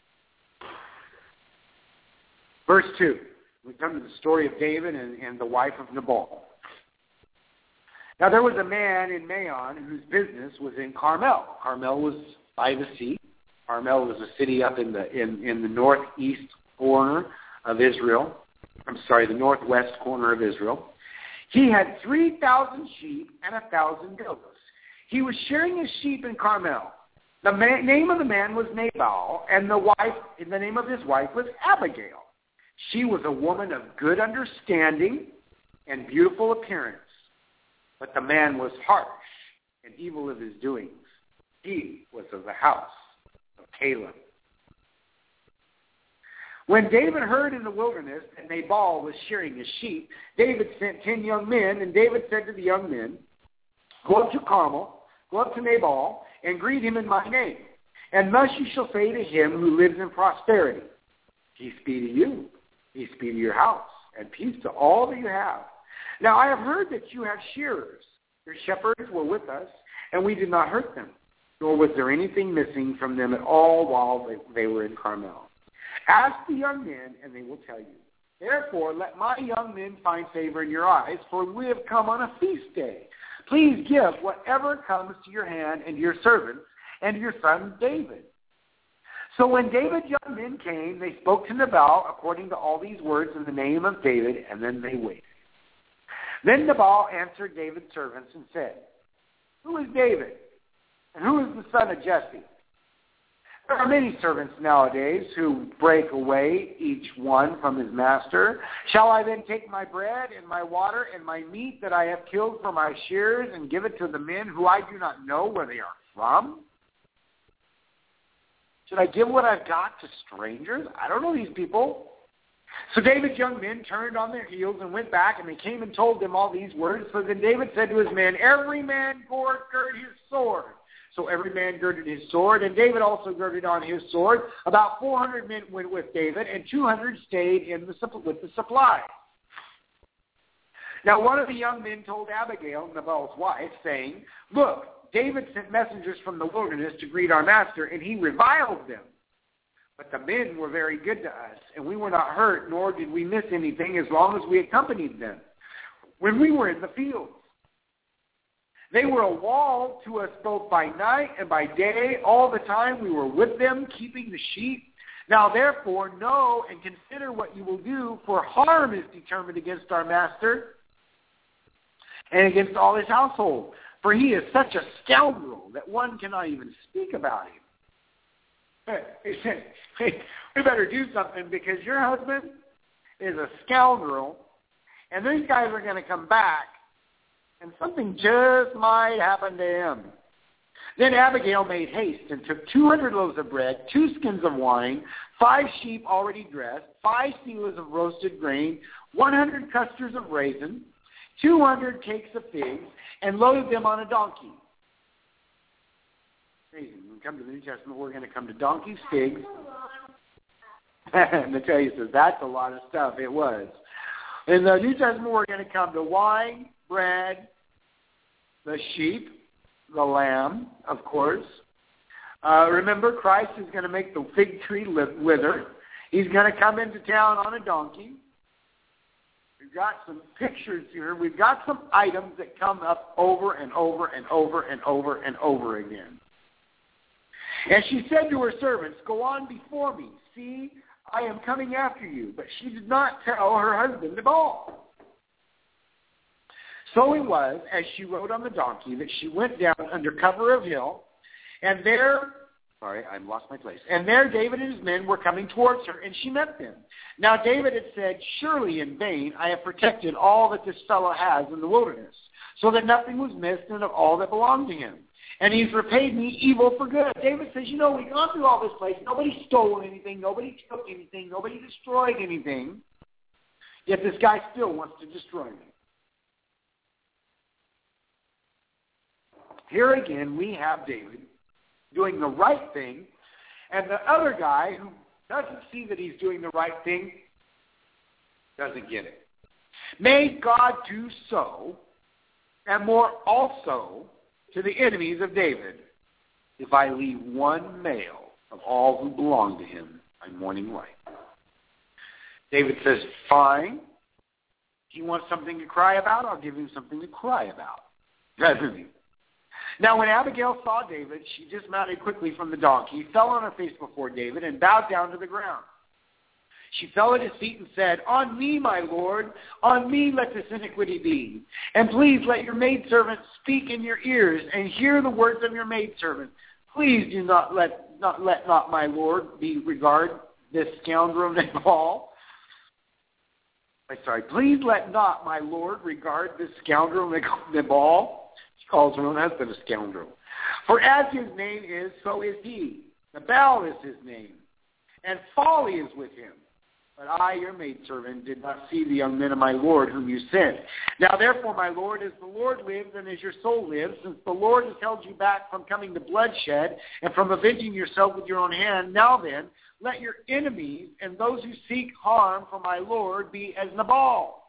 Verse 2. We come to the story of David and the wife of Nabal. Now there was a man in Maon whose business was in Carmel. Carmel was by the sea. Carmel was a city up in the northeast corner of Israel. The northwest corner of Israel. He had 3,000 sheep and 1,000 goats. He was shearing his sheep in Carmel. The name of the man was Nabal, and the name of his wife was Abigail. She was a woman of good understanding and beautiful appearance. But the man was harsh and evil of his doings. He was of the house of Caleb. When David heard in the wilderness that Nabal was shearing his sheep, David sent 10 young men, and David said to the young men, "Go up to Carmel, go up to Nabal, and greet him in my name. And thus you shall say to him who lives in prosperity, peace be to you, peace be to your house, and peace to all that you have. Now I have heard that you have shearers. Your shepherds were with us, and we did not hurt them, nor was there anything missing from them at all while they were in Carmel. Ask the young men, and they will tell you. Therefore, let my young men find favor in your eyes, for we have come on a feast day. Please give whatever comes to your hand and to your servants and to your son David." So when David's young men came, they spoke to Nabal according to all these words in the name of David, and then they waited. Then Nabal answered David's servants and said, "Who is David? And who is the son of Jesse? There are many servants nowadays who break away, each one from his master. Shall I then take my bread and my water and my meat that I have killed for my shearers and give it to the men who I do not know where they are from? Should I give what I've got to strangers? I don't know these people." So David's young men turned on their heels and went back, and they came and told them all these words. So then David said to his men, "Every man gird his sword." So every man girded his sword, and David also girded on his sword. About 400 men went with David, and 200 stayed with the supplies. Now one of the young men told Abigail, Nabal's wife, saying, "Look, David sent messengers from the wilderness to greet our master, and he reviled them. But the men were very good to us, and we were not hurt, nor did we miss anything as long as we accompanied them when we were in the fields. They were a wall to us both by night and by day. All the time we were with them, keeping the sheep. Now therefore know and consider what you will do, for harm is determined against our master and against all his household. For he is such a scoundrel that one cannot even speak about him." He said, "Hey, we better do something because your husband is a scoundrel, and these guys are going to come back, and something just might happen to him." Then Abigail made haste and took 200 loaves of bread, 2 skins of wine, 5 sheep already dressed, 5 seahs of roasted grain, 100 clusters of raisins, 200 cakes of figs, and loaded them on a donkey. Amazing. When we come to the New Testament, we're going to come to donkeys, figs. And Natalia says, that's a lot of stuff. It was. In the New Testament, we're going to come to wine, bread, the sheep, the lamb, of course. Remember, Christ is going to make the fig tree wither. He's going to come into town on a donkey. We've got some pictures here. We've got some items that come up over and over and over and over and over again. And she said to her servants, "Go on before me. See, I am coming after you." But she did not tell her husband Nabal. So it was, as she rode on the donkey, that she went down under cover of hill, and there, and there David and his men were coming towards her, and she met them. Now David had said, "Surely in vain I have protected all that this fellow has in the wilderness, so that nothing was missed and of all that belonged to him. And he's repaid me evil for good." David says, we've gone through all this place. Nobody stole anything. Nobody took anything. Nobody destroyed anything. Yet this guy still wants to destroy me. Here again, we have David doing the right thing, and the other guy who doesn't see that he's doing the right thing doesn't get it. May God do so, and more also, to the enemies of David, if I leave one male of all who belong to him by morning light. David says, fine. He wants something to cry about, I'll give him something to cry about. Doesn't he? Now, when Abigail saw David, she dismounted quickly from the donkey, fell on her face before David, and bowed down to the ground. She fell at his feet and said, "On me, my Lord, on me let this iniquity be. And please let your maidservant speak in your ears and hear the words of your maidservant. Please do not let my Lord be regard this scoundrel Nabal." Please let not my Lord regard this scoundrel Nabal. She calls her own husband a scoundrel. For as his name is, so is he. Nabal is his name, and folly is with him. But I, your maidservant, did not see the young men of my Lord whom you sent. Now therefore, my Lord, as the Lord lives and as your soul lives, since the Lord has held you back from coming to bloodshed and from avenging yourself with your own hand, now then, let your enemies and those who seek harm for my Lord be as Nabal.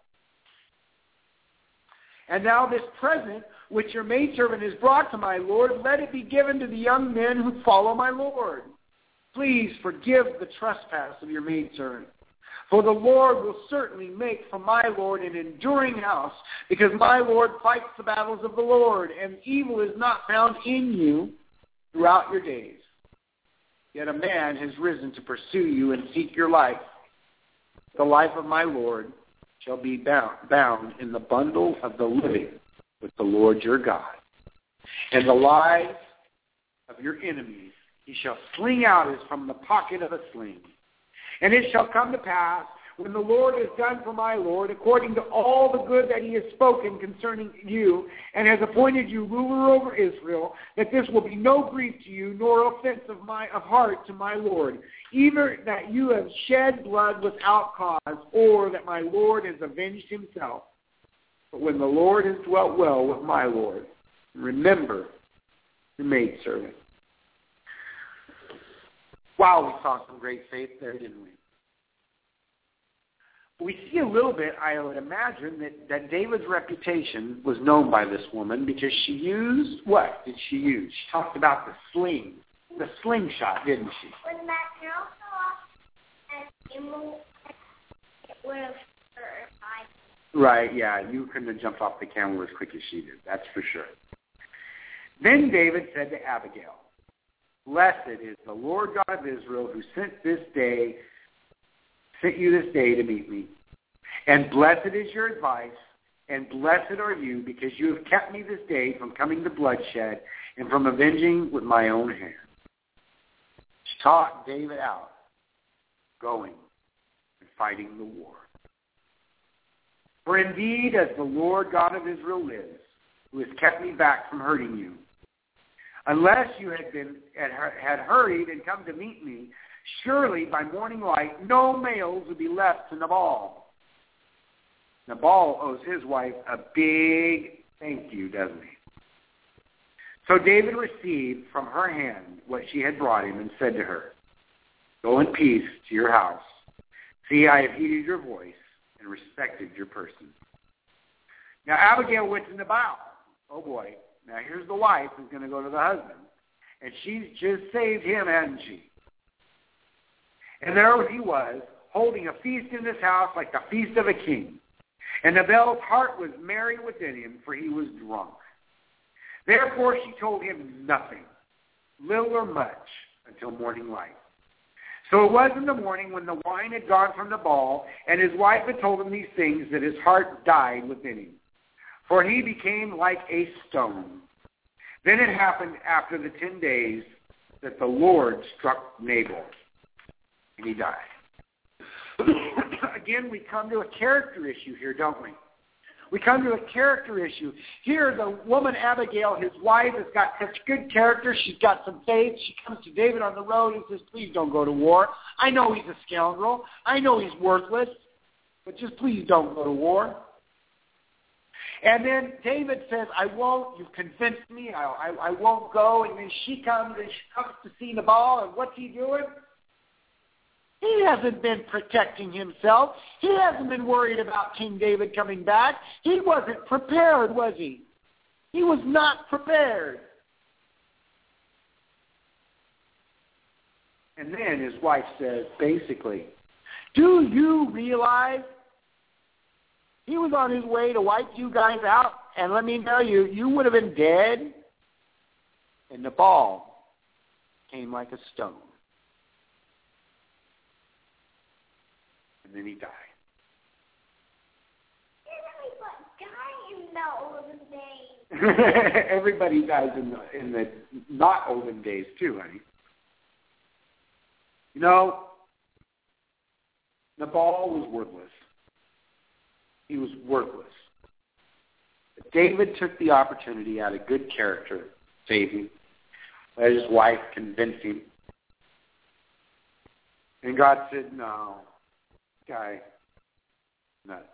And now this present which your maidservant has brought to my Lord, let it be given to the young men who follow my Lord. Please forgive the trespass of your maidservant. For the Lord will certainly make for my Lord an enduring house, because my Lord fights the battles of the Lord, and evil is not found in you throughout your days. Yet a man has risen to pursue you and seek your life. The life of my Lord shall be bound in the bundle of the living with the Lord your God. And the lives of your enemies he shall sling out as from the pocket of a sling. And it shall come to pass, when the Lord has done for my Lord, according to all the good that he has spoken concerning you, and has appointed you ruler over Israel, that this will be no grief to you, nor offense of heart to my Lord, either that you have shed blood without cause, or that my Lord has avenged himself. But when the Lord has dwelt well with my Lord, remember your maidservant. Wow, we saw some great faith there, didn't we? We see a little bit, I would imagine, that David's reputation was known by this woman because she used, what did she use? She talked about the slingshot, didn't she? When that girl fell off and moved, it would have hurt her. Right, yeah, you couldn't have jumped off the camel as quick as she did, that's for sure. Then David said to Abigail, "Blessed is the Lord God of Israel who sent you this day to meet me. And blessed is your advice, and blessed are you, because you have kept me this day from coming to bloodshed and from avenging with my own hand." She taught David out, going and fighting the war. For indeed, as the Lord God of Israel lives, who has kept me back from hurting you, unless you had hurried and come to meet me, surely by morning light no males would be left to Nabal. Nabal owes his wife a big thank you, doesn't he? So David received from her hand what she had brought him and said to her, "Go in peace to your house. See, I have heeded your voice and respected your person." Now Abigail went to Nabal. Oh boy. Now here's the wife who's going to go to the husband. And she's just saved him, hasn't she? And there he was, holding a feast in his house like the feast of a king. And Nabal's heart was merry within him, for he was drunk. Therefore she told him nothing, little or much, until morning light. So it was in the morning, when the wine had gone from Nabal, and his wife had told him these things, that his heart died within him. For he became like a stone. Then it happened after the 10 days that the Lord struck Nabal, and he died. Again, we come to a character issue here, don't we? We come to a character issue. Here, the woman Abigail, his wife, has got such good character. She's got some faith. She comes to David on the road and says, "Please don't go to war. I know he's a scoundrel. I know he's worthless. But just please don't go to war." And then David says, "I won't. You've convinced me. I won't go." And then she comes to see Nabal, and what's he doing? He hasn't been protecting himself. He hasn't been worried about King David coming back. He wasn't prepared, was he? He was not prepared. And then his wife says, basically, "Do you realize he was on his way to wipe you guys out? And let me tell you, you would have been dead." And Nabal came like a stone. And then he died. Everybody dies in the not olden days too, honey. You know, Nabal was worthless. he was worthless. But David took the opportunity out of good character, save him, let his wife convince him. And God said, no, guy, nuts.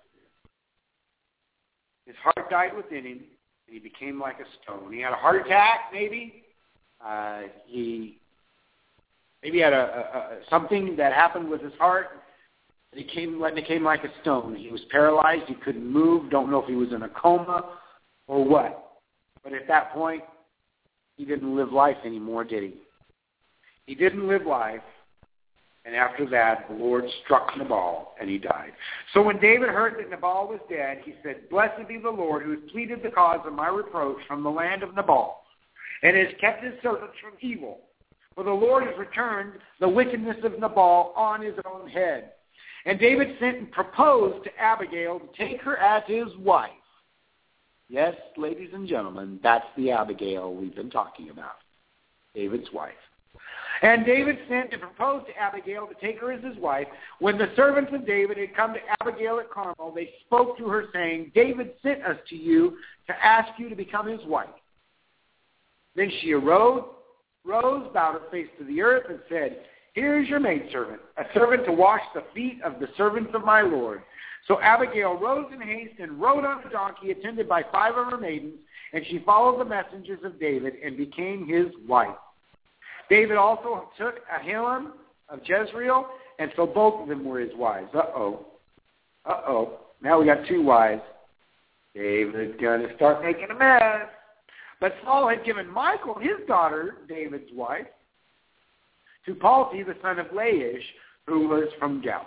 His heart died within him, and he became like a stone. He had a heart attack, maybe. He had something that happened with his heart. He became like a stone. He was paralyzed. He couldn't move. Don't know if he was in a coma or what. But at that point, he didn't live life anymore, did he? He didn't live life. And after that, the Lord struck Nabal, and he died. So when David heard that Nabal was dead, he said, "Blessed be the Lord, who has pleaded the cause of my reproach from the land of Nabal, and has kept his servants from evil. For the Lord has returned the wickedness of Nabal on his own head." And David sent and proposed to Abigail to take her as his wife. Yes, ladies and gentlemen, that's the Abigail we've been talking about, David's wife. And David sent and proposed to Abigail to take her as his wife. When the servants of David had come to Abigail at Carmel, they spoke to her, saying, "David sent us to you to ask you to become his wife." Then she arose, bowed her face to the earth, and said, "Here is your maidservant, a servant to wash the feet of the servants of my Lord." So Abigail rose in haste and rode on a donkey, attended by 5 of her maidens, and she followed the messengers of David and became his wife. David also took Ahinoam of Jezreel, and so both of them were his wives. Now we got 2 wives. David's going to start making a mess. But Saul had given Michal, his daughter, David's wife, to Palti, the son of Laish, who was from Gath.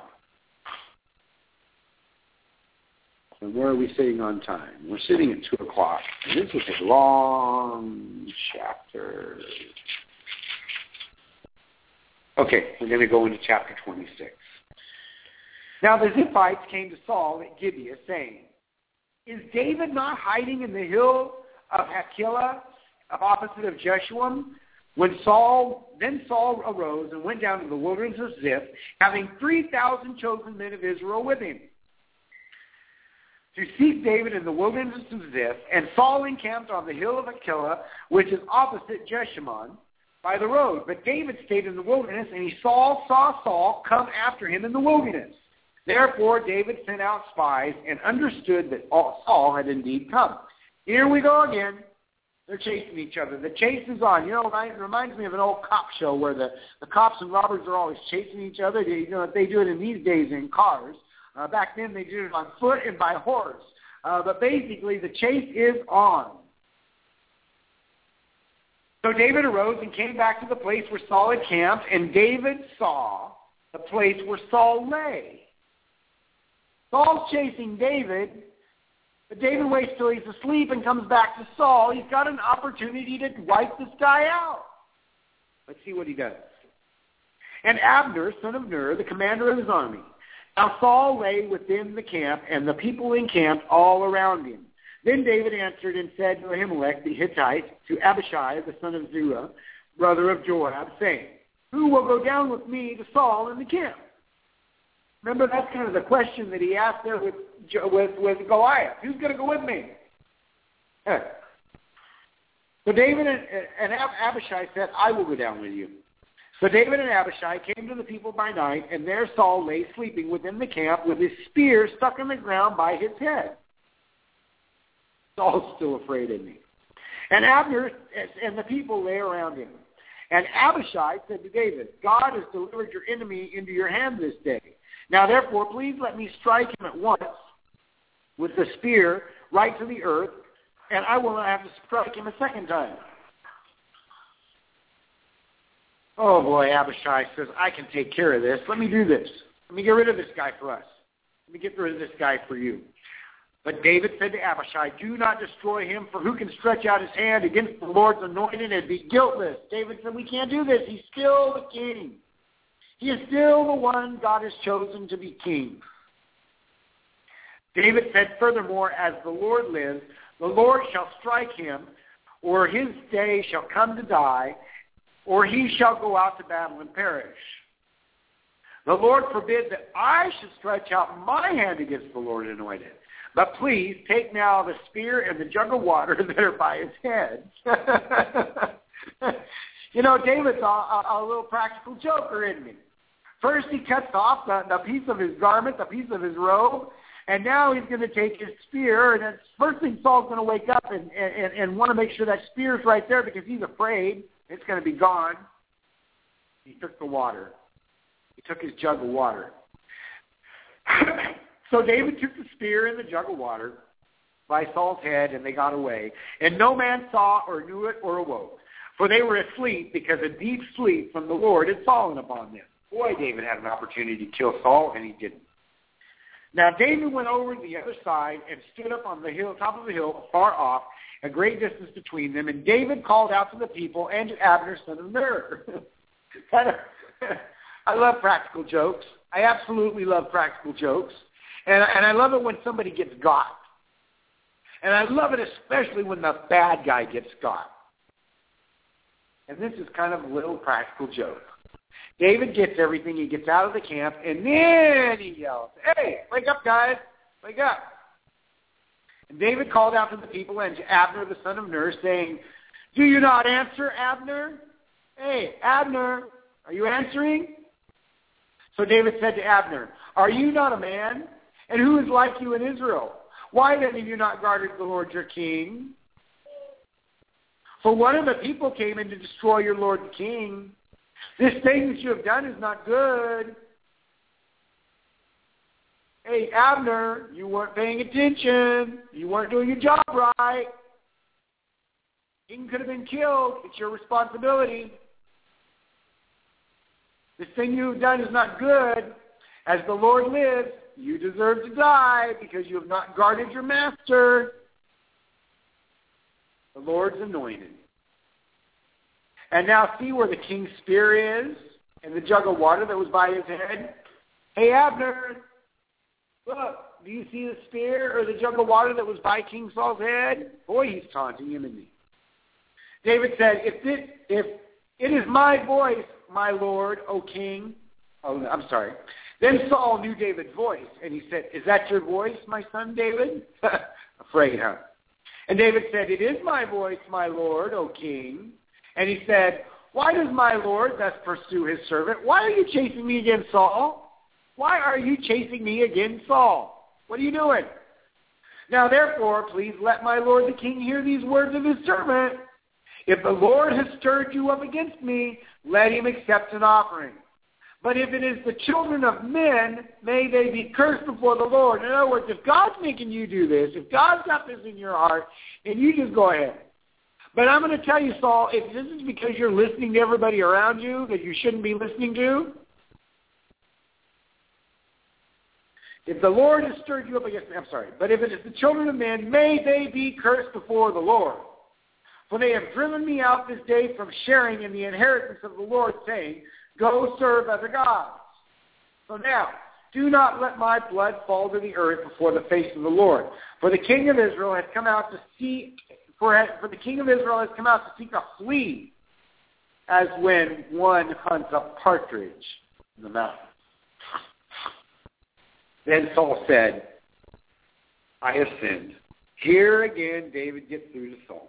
And where are we sitting on time? We're sitting at 2 o'clock. And this is a long chapter. Okay, we're going to go into chapter 26. Now the Ziphites came to Saul at Gibeah, saying, "Is David not hiding in the hill of Hachilah, opposite of Jeshurun?" Then Saul arose and went down to the wilderness of Ziph, having 3,000 chosen men of Israel with him, to seek David in the wilderness of Ziph. And Saul encamped on the hill of Hachilah, which is opposite Jeshimon, by the road. But David stayed in the wilderness, and he saw Saul come after him in the wilderness. Therefore David sent out spies and understood that Saul had indeed come. Here we go again. They're chasing each other. The chase is on. You know, it reminds me of an old cop show where the cops and robbers are always chasing each other. They do it in these days in cars. Back then they did it on foot and by horse. But basically the chase is on. So David arose and came back to the place where Saul had camped, and David saw the place where Saul lay. Saul's chasing David, but David waits till he's asleep and comes back to Saul. He's got an opportunity to wipe this guy out. Let's see what he does. And Abner, son of Ner, the commander of his army. Now Saul lay within the camp, and the people encamped all around him. Then David answered and said to Ahimelech the Hittite, to Abishai, the son of Zeruiah, brother of Joab, saying, "Who will go down with me to Saul in the camp?" Remember, that's kind of the question that he asked there with Goliath. Who's going to go with me? So David and Abishai said, "I will go down with you." So David and Abishai came to the people by night, and there Saul lay sleeping within the camp with his spear stuck in the ground by his head. Saul's still afraid of me. And Abner and the people lay around him. And Abishai said to David, "God has delivered your enemy into your hand this day. Now therefore, please let me strike him at once with the spear right to the earth, and I will not have to strike him a second time." Oh boy, Abishai says, "I can take care of this. Let me do this. Let me get rid of this guy for us. Let me get rid of this guy for you." But David said to Abishai, "Do not destroy him, for who can stretch out his hand against the Lord's anointed and be guiltless?" David said, "We can't do this. He's still the king. He is still the one God has chosen to be king." David said, "Furthermore, as the Lord lives, the Lord shall strike him, or his day shall come to die, or he shall go out to battle and perish." The Lord forbid that I should stretch out my hand against the Lord's anointed. But please take now the spear and the jug of water that are by his head. You know, David's a little practical joker, isn't he? First he cuts off the piece of his garment, the piece of his robe, and now he's going to take his spear. And first thing Saul's going to wake up and want to make sure that spear's right there because he's afraid it's going to be gone. He took the water. He took his jug of water. So David took the spear and the jug of water by Saul's head, and they got away. And no man saw or knew it or awoke, for they were asleep because a deep sleep from the Lord had fallen upon them. Boy, David had an opportunity to kill Saul, and he didn't. Now David went over to the other side and stood up on the hill, top of the hill, far off, a great distance between them. And David called out to the people and to Abner, son of Ner. I love practical jokes. I absolutely love practical jokes. And I love it when somebody gets got. And I love it especially when the bad guy gets got. And this is kind of a little practical joke. David gets everything. He gets out of the camp, and then he yells, "Hey, wake up, guys. Wake up." And David called out to the people and to Abner, the son of Ner, saying, "Do you not answer, Abner? Hey, Abner, are you answering?" So David said to Abner, "Are you not a man? And who is like you in Israel? Why then have you not guarded the Lord your king? For one of the people came in to destroy your Lord the king. This thing that you have done is not good." Hey, Abner, you weren't paying attention. You weren't doing your job right. King could have been killed. It's your responsibility. This thing you have done is not good. As the Lord lives, you deserve to die because you have not guarded your master, the Lord's anointed. And now see where the king's spear is and the jug of water that was by his head. Hey, Abner, look, do you see the spear or the jug of water that was by King Saul's head? Boy, he's taunting him, isn't he? David said, if it is my voice, my Lord, O king. Oh, I'm sorry. Then Saul knew David's voice, and he said, "Is that your voice, my son David?" Afraid, huh? And David said, "It is my voice, my Lord, O king." And he said, "Why does my Lord thus pursue his servant? Why are you chasing me against Saul? Why are you chasing me against Saul? What are you doing? Now, therefore, please let my Lord the king hear these words of his servant. If the Lord has stirred you up against me, let him accept an offering. But if it is the children of men, may they be cursed before the Lord." In other words, if God's making you do this, if God's got this in your heart, then you just go ahead. But I'm going to tell you, Saul, if this is because you're listening to everybody around you that you shouldn't be listening to, if the Lord has stirred you up against me, but if it is the children of men, may they be cursed before the Lord. For they have driven me out this day from sharing in the inheritance of the Lord, saying, "Go serve other gods." So now, do not let my blood fall to the earth before the face of the Lord. For the king of Israel has come out to seek, for the king of Israel has come out to seek a flea, as when one hunts a partridge in the mountains. Then Saul said, "I have sinned." Here again, David gets through to Saul.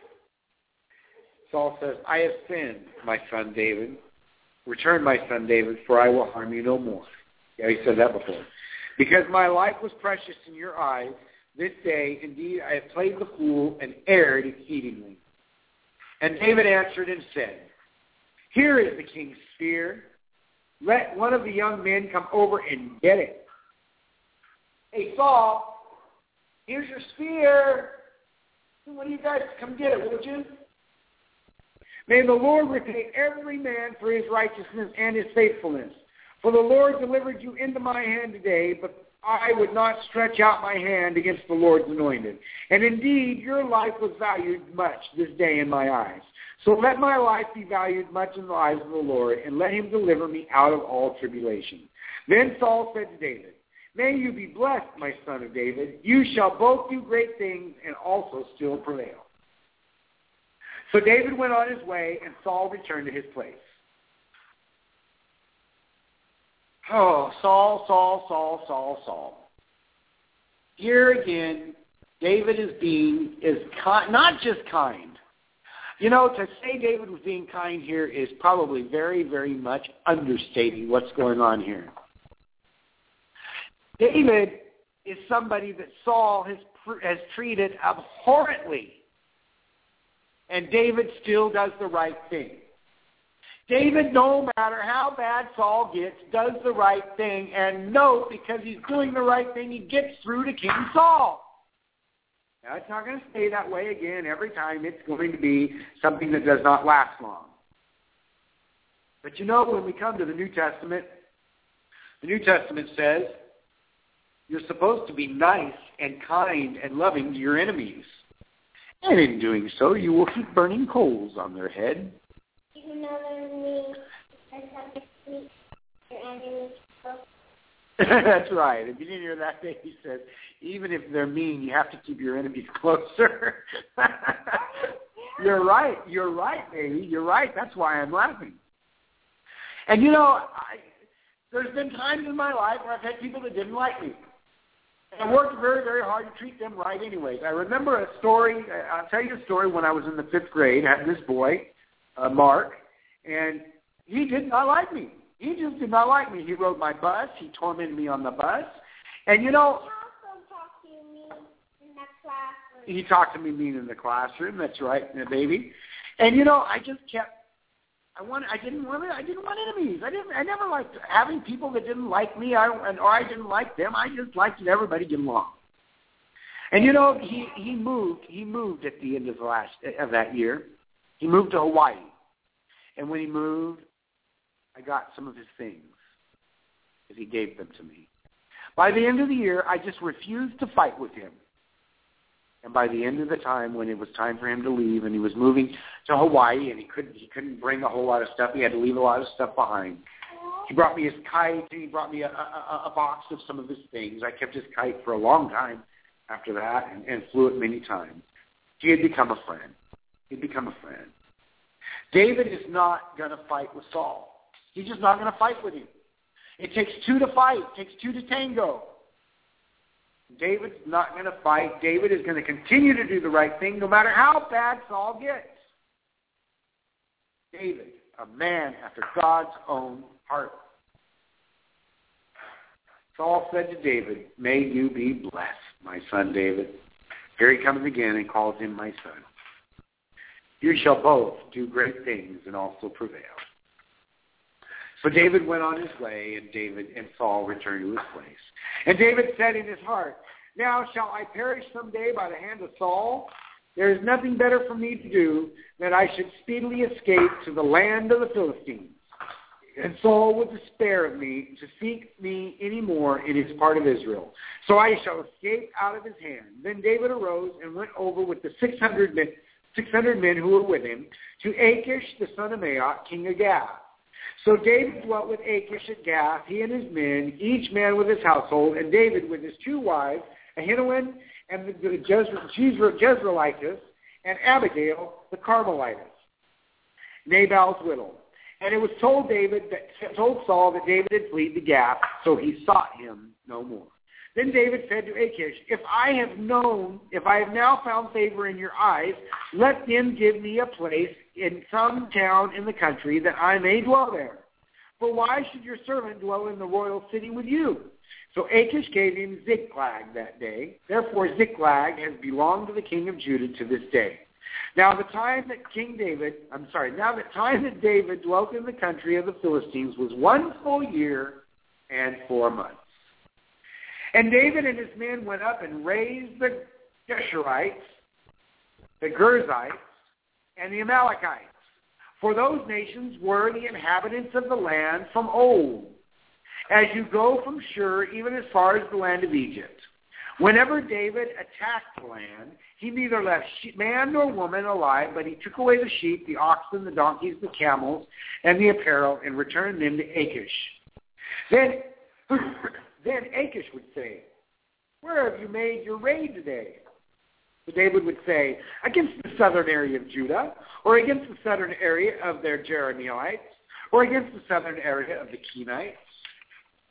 Saul says, "I have sinned, my son David. Return, my son David, for I will harm you no more." Yeah, he said that before. "Because my life was precious in your eyes, this day, indeed, I have played the fool and erred exceedingly." And David answered and said, "Here is the king's spear. Let one of the young men come over and get it." Hey, Saul, here's your spear. One of you guys come get it, would you? May the Lord repay every man for his righteousness and his faithfulness. For the Lord delivered you into my hand today, but I would not stretch out my hand against the Lord's anointed. And indeed, your life was valued much this day in my eyes. So let my life be valued much in the eyes of the Lord, and let him deliver me out of all tribulation. Then Saul said to David, "May you be blessed, my son of David. You shall both do great things and also still prevail." So David went on his way, and Saul returned to his place. Oh, Saul. Here again, David is not just kind. You know, to say David was being kind here is probably very, very much understating what's going on here. David is somebody that Saul has treated abhorrently, and David still does the right thing. David, no matter how bad Saul gets, does the right thing, and note, because he's doing the right thing, he gets through to King Saul. Now, it's not going to stay that way again every time. It's going to be something that does not last long. But you know, when we come to the New Testament says you're supposed to be nice and kind and loving to your enemies. And in doing so, you will heap burning coals on their head. You know what I mean? Your enemies. That's right. If you didn't hear that, he says, even if they're mean, you have to keep your enemies closer. You're right, baby. You're right. That's why I'm laughing. And you know, there's been times in my life where I've had people that didn't like me. And I worked very, very hard to treat them right anyways. I remember a story. I'll tell you a story when I was in the 5th grade. I had this boy, Mark, and he did not like me. He just did not like me. He rode my bus. He tormented me on the bus. And, you know, He also talked to me in the classroom. He talked to me mean in the classroom. That's right, baby. And, you know, I just kept, I didn't want enemies. I never liked having people that didn't like me, or I didn't like them. I just liked everybody get along. And, you know, he moved at the end of that year. He moved to Hawaii. And when he moved, I got some of his things because he gave them to me. By the end of the year, I just refused to fight with him. And by the end of the time, when it was time for him to leave, and he was moving to Hawaii, and he couldn't bring a whole lot of stuff, he had to leave a lot of stuff behind. He brought me his kite, and he brought me a box of some of his things. I kept his kite for a long time after that, and flew it many times. He had become a friend. David is not going to fight with Saul. He's just not going to fight with him. It takes two to fight. It takes two to tango. David's not going to fight. David is going to continue to do the right thing no matter how bad Saul gets. David, a man after God's own heart. Saul said to David, "May you be blessed, my son David." Here he comes again and calls him my son. "You shall both do great things and also prevail." So David went on his way, and David and Saul returned to his place. And David said in his heart, "Now shall I perish someday by the hand of Saul? There is nothing better for me to do than I should speedily escape to the land of the Philistines. And Saul would despair of me to seek me any more in his part of Israel. So I shall escape out of his hand." Then David arose and went over with the 600 men who were with him to Achish the son of Maoch, king of Gath. So David dwelt with Achish at Gath, he and his men, each man with his household, and David with his 2 wives, Ahinoam and the Jezreelitess, and Abigail the Carmelitess, Nabal's widow. And it was told Saul that David had fled to Gath, so he sought him no more. Then David said to Achish, if I have now found favor in your eyes, let them give me a place in some town in the country that I may dwell there. For why should your servant dwell in the royal city with you? So Achish gave him Ziklag that day. Therefore Ziklag has belonged to the king of Judah to this day. Now the time that David dwelt in the country of the Philistines was 1 full year and 4 months. And David and his men went up and razed the Geshurites, the Girzites, and the Amalekites. For those nations were the inhabitants of the land from old, as you go from Shur even as far as the land of Egypt. Whenever David attacked the land, he neither left man nor woman alive, but he took away the sheep, the oxen, the donkeys, the camels, and the apparel, and returned them to Achish. Then Achish would say, where have you made your raid today? So David would say, against the southern area of Judah, or against the southern area of their Jerahmeelites, or against the southern area of the Kenites.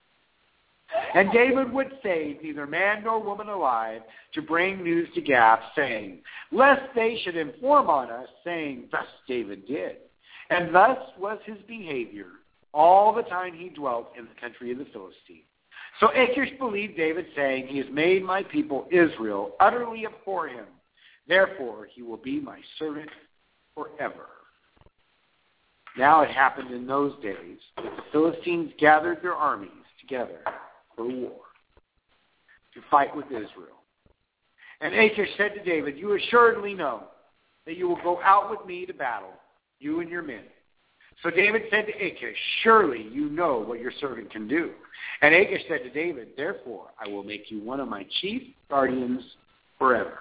And David would save neither man nor woman alive to bring news to Gath, saying, lest they should inform on us, saying, thus David did. And thus was his behavior all the time he dwelt in the country of the Philistines. So Achish believed David, saying, he has made my people Israel utterly abhor him. Therefore he will be my servant forever. Now it happened in those days that the Philistines gathered their armies together for war to fight with Israel. And Achish said to David, you assuredly know that you will go out with me to battle, you and your men. So David said to Achish, surely you know what your servant can do. And Achish said to David, therefore I will make you one of my chief guardians forever.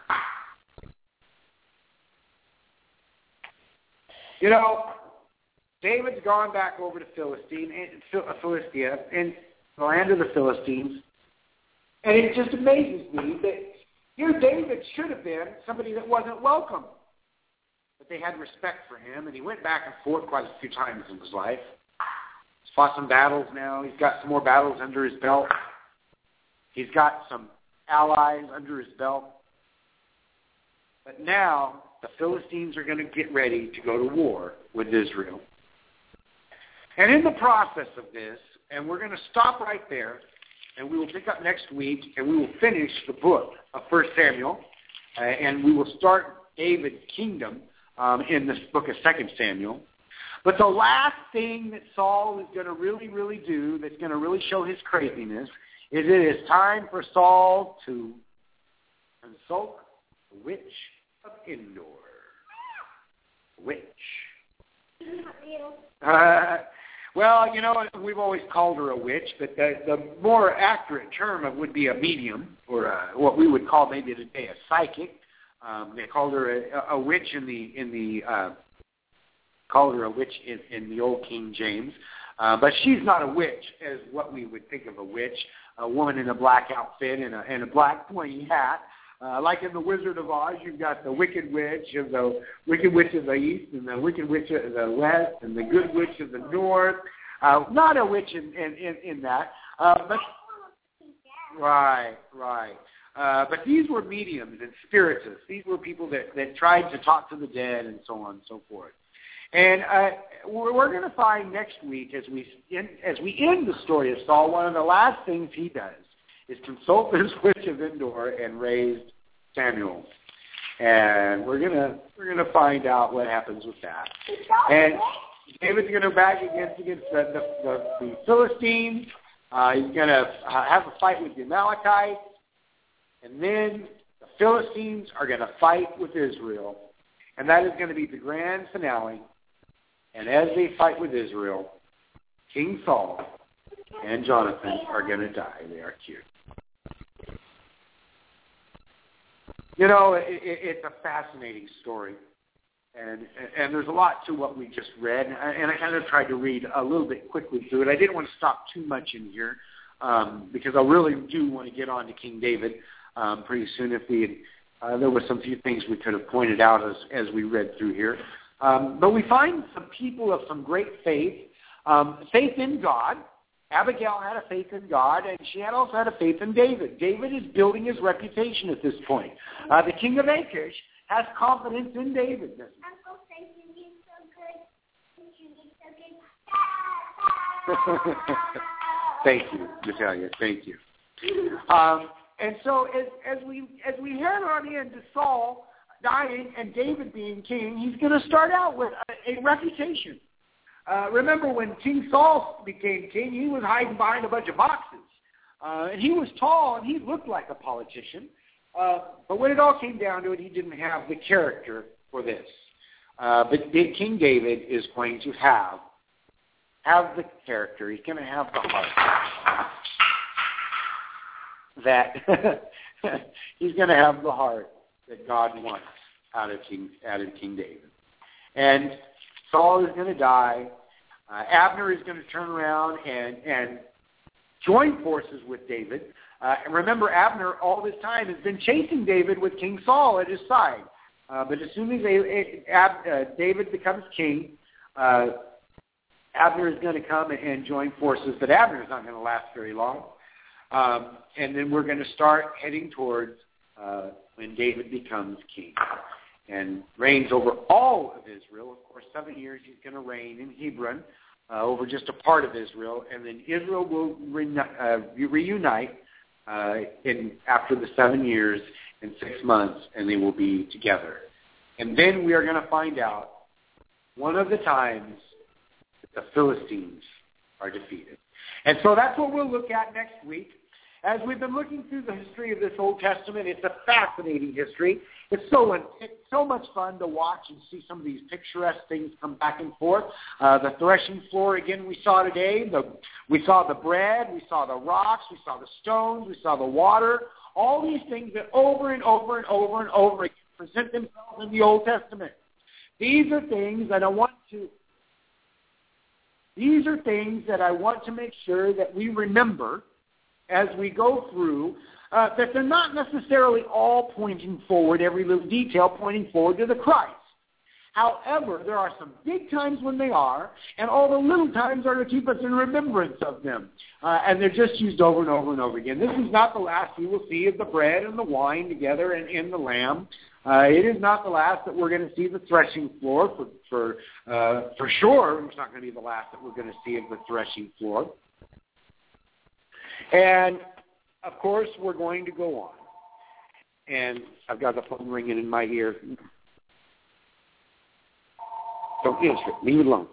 You know, David's gone back over to Philistia, in the land of the Philistines, and it just amazes me that here David should have been somebody that wasn't welcome. But they had respect for him, and he went back and forth quite a few times in his life. He's fought some battles now. He's got some more battles under his belt. He's got some allies under his belt. But now the Philistines are going to get ready to go to war with Israel. And in the process of this, and we're going to stop right there, and we will pick up next week, and we will finish the book of 1 Samuel, and we will start David's kingdom in this book of 2 Samuel. But the last thing that Saul is going to really, really do that's going to really show his craziness is it is time for Saul to consult the witch of Endor. Witch. Well, you know, we've always called her a witch, but the more accurate term would be a medium, or what we would call maybe today a psychic. They called her a witch in the old King James, but she's not a witch as what we would think of a witch, a woman in a black outfit and a black pointy hat. Like in the Wizard of Oz, you've got the Wicked Witch of the East, and the Wicked Witch of the West, and the Good Witch of the North. Not a witch in that, but right. But these were mediums and spiritists. These were people that tried to talk to the dead and so on and so forth. And we're going to find next week, as we end the story of Saul, one of the last things he does is consult this witch of Endor and raise Samuel. And we're gonna find out what happens with that. And David's going to back against the Philistines. He's going to have a fight with the Amalekites. And then the Philistines are going to fight with Israel. And that is going to be the grand finale. And as they fight with Israel, King Saul and Jonathan are going to die. They are killed. You know, it's a fascinating story. And there's a lot to what we just read. And I kind of tried to read a little bit quickly through it. I didn't want to stop too much in here because I really do want to get on to King David pretty soon. If there were some few things we could have pointed out as we read through here. But we find some people of some great faith, faith in God. Abigail had a faith in God, and she also had a faith in David. David is building his reputation at this point. The king of Achish has confidence in David. Uncle says you did so good. Thank you, Natalia. Thank you. And so as we head on into Saul dying and David being king, he's going to start out with a reputation. Remember when King Saul became king, he was hiding behind a bunch of boxes. And he was tall and he looked like a politician. But when it all came down to it, he didn't have the character for this. But King David is going to have the character. He's going to have the heart. He's going to have the heart that God wants out of King David. And Saul is going to die. Abner is going to turn around and join forces with David. And remember, Abner all this time has been chasing David with King Saul at his side. But as soon as David becomes king, Abner is going to come and join forces. But Abner is not going to last very long. And then we're going to start heading towards when David becomes king and reigns over all of Israel. Of course, 7 years he's going to reign in Hebron over just a part of Israel, and then Israel will reunite after the 7 years and 6 months, and they will be together. And then we are going to find out one of the times that the Philistines are defeated. And so that's what we'll look at next week. As we've been looking through the history of this Old Testament, it's a fascinating history. It's so much fun to watch and see some of these picturesque things come back and forth. The threshing floor, again, we saw today. We saw the bread. We saw the rocks. We saw the stones. We saw the water. All these things that over and over and over and over again present themselves in the Old Testament. These are things that I want to make sure that we remember as we go through, that they're not necessarily all pointing forward, every little detail pointing forward to the Christ. However, there are some big times when they are, and all the little times are to keep us in remembrance of them. And they're just used over and over and over again. This is not the last we will see of the bread and the wine together and in the lamb. It is not the last that we're going to see the threshing floor. For sure, it's not going to be the last that we're going to see of the threshing floor. And, of course, we're going to go on. And I've got the phone ringing in my ear. Don't answer it. Leave it alone.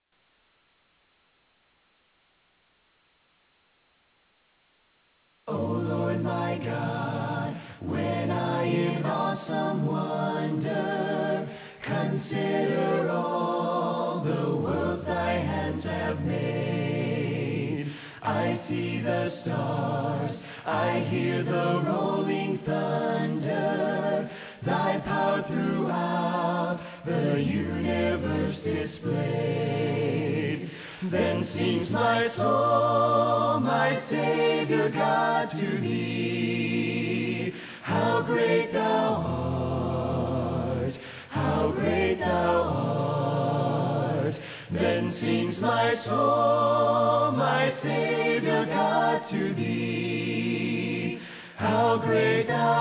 Oh, Lord, my God, when I in awesome wonder consider all the world thy hands have made, I see the stars, I hear the rolling thunder, thy power throughout the universe displayed. Then sings my soul, my Savior God, to thee. How great thou art, how great thou art. Then sings my soul, my Savior God, to thee. How great thou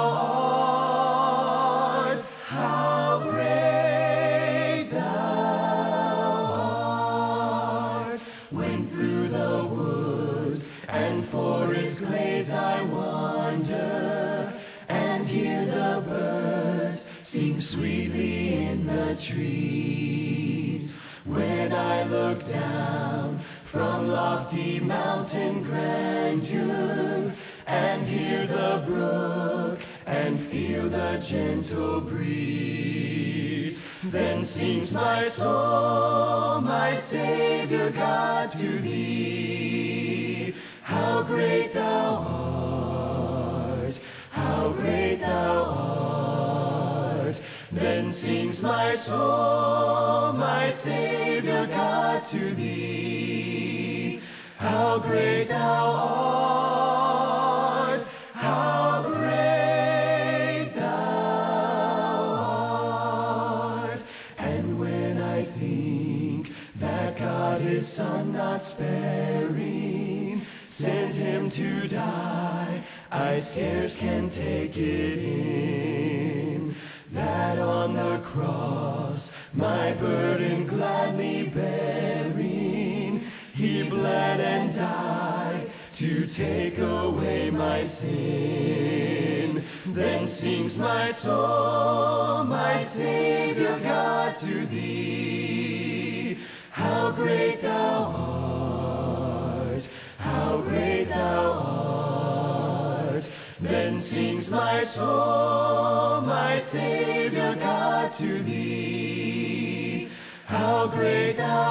art, how great thou art. When through the woods and forest glades I wander, and hear the birds sing sweetly in the trees. When I look down from lofty mountain grandeur, and hear the brook, and feel the gentle breeze, then sings my soul, my Savior God, to thee. How great thou art, how great thou art. Then sings my soul, my Savior God, to thee. How great thou art, how great thou art. And when I think that God his Son not sparing sent him to die, I scarce can take it in, that on the cross my burden gladly bearing, he bled and died to take away my sin. Then sings my soul, my Savior God, to thee. How great thou art, how great thou art. Then sings my soul, my Savior God, to thee. How great thou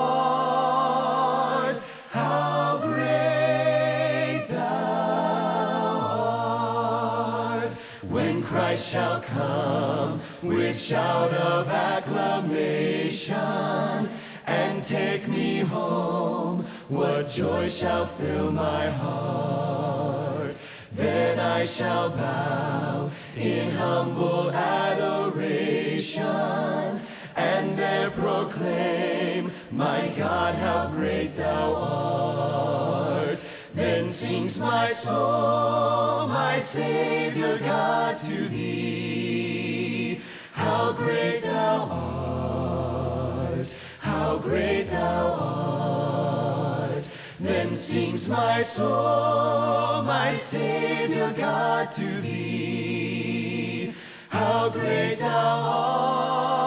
art, how great thou art. When Christ shall come with shout of acclamation and take me home, what joy shall fill my heart. Then I shall bow in humble adoration, and there proclaim, my God, how great thou art. Then sings my my soul, my Savior God, to thee. How great thou art, how great thou art. Then sings my soul, my Savior God, to thee. How great thou art.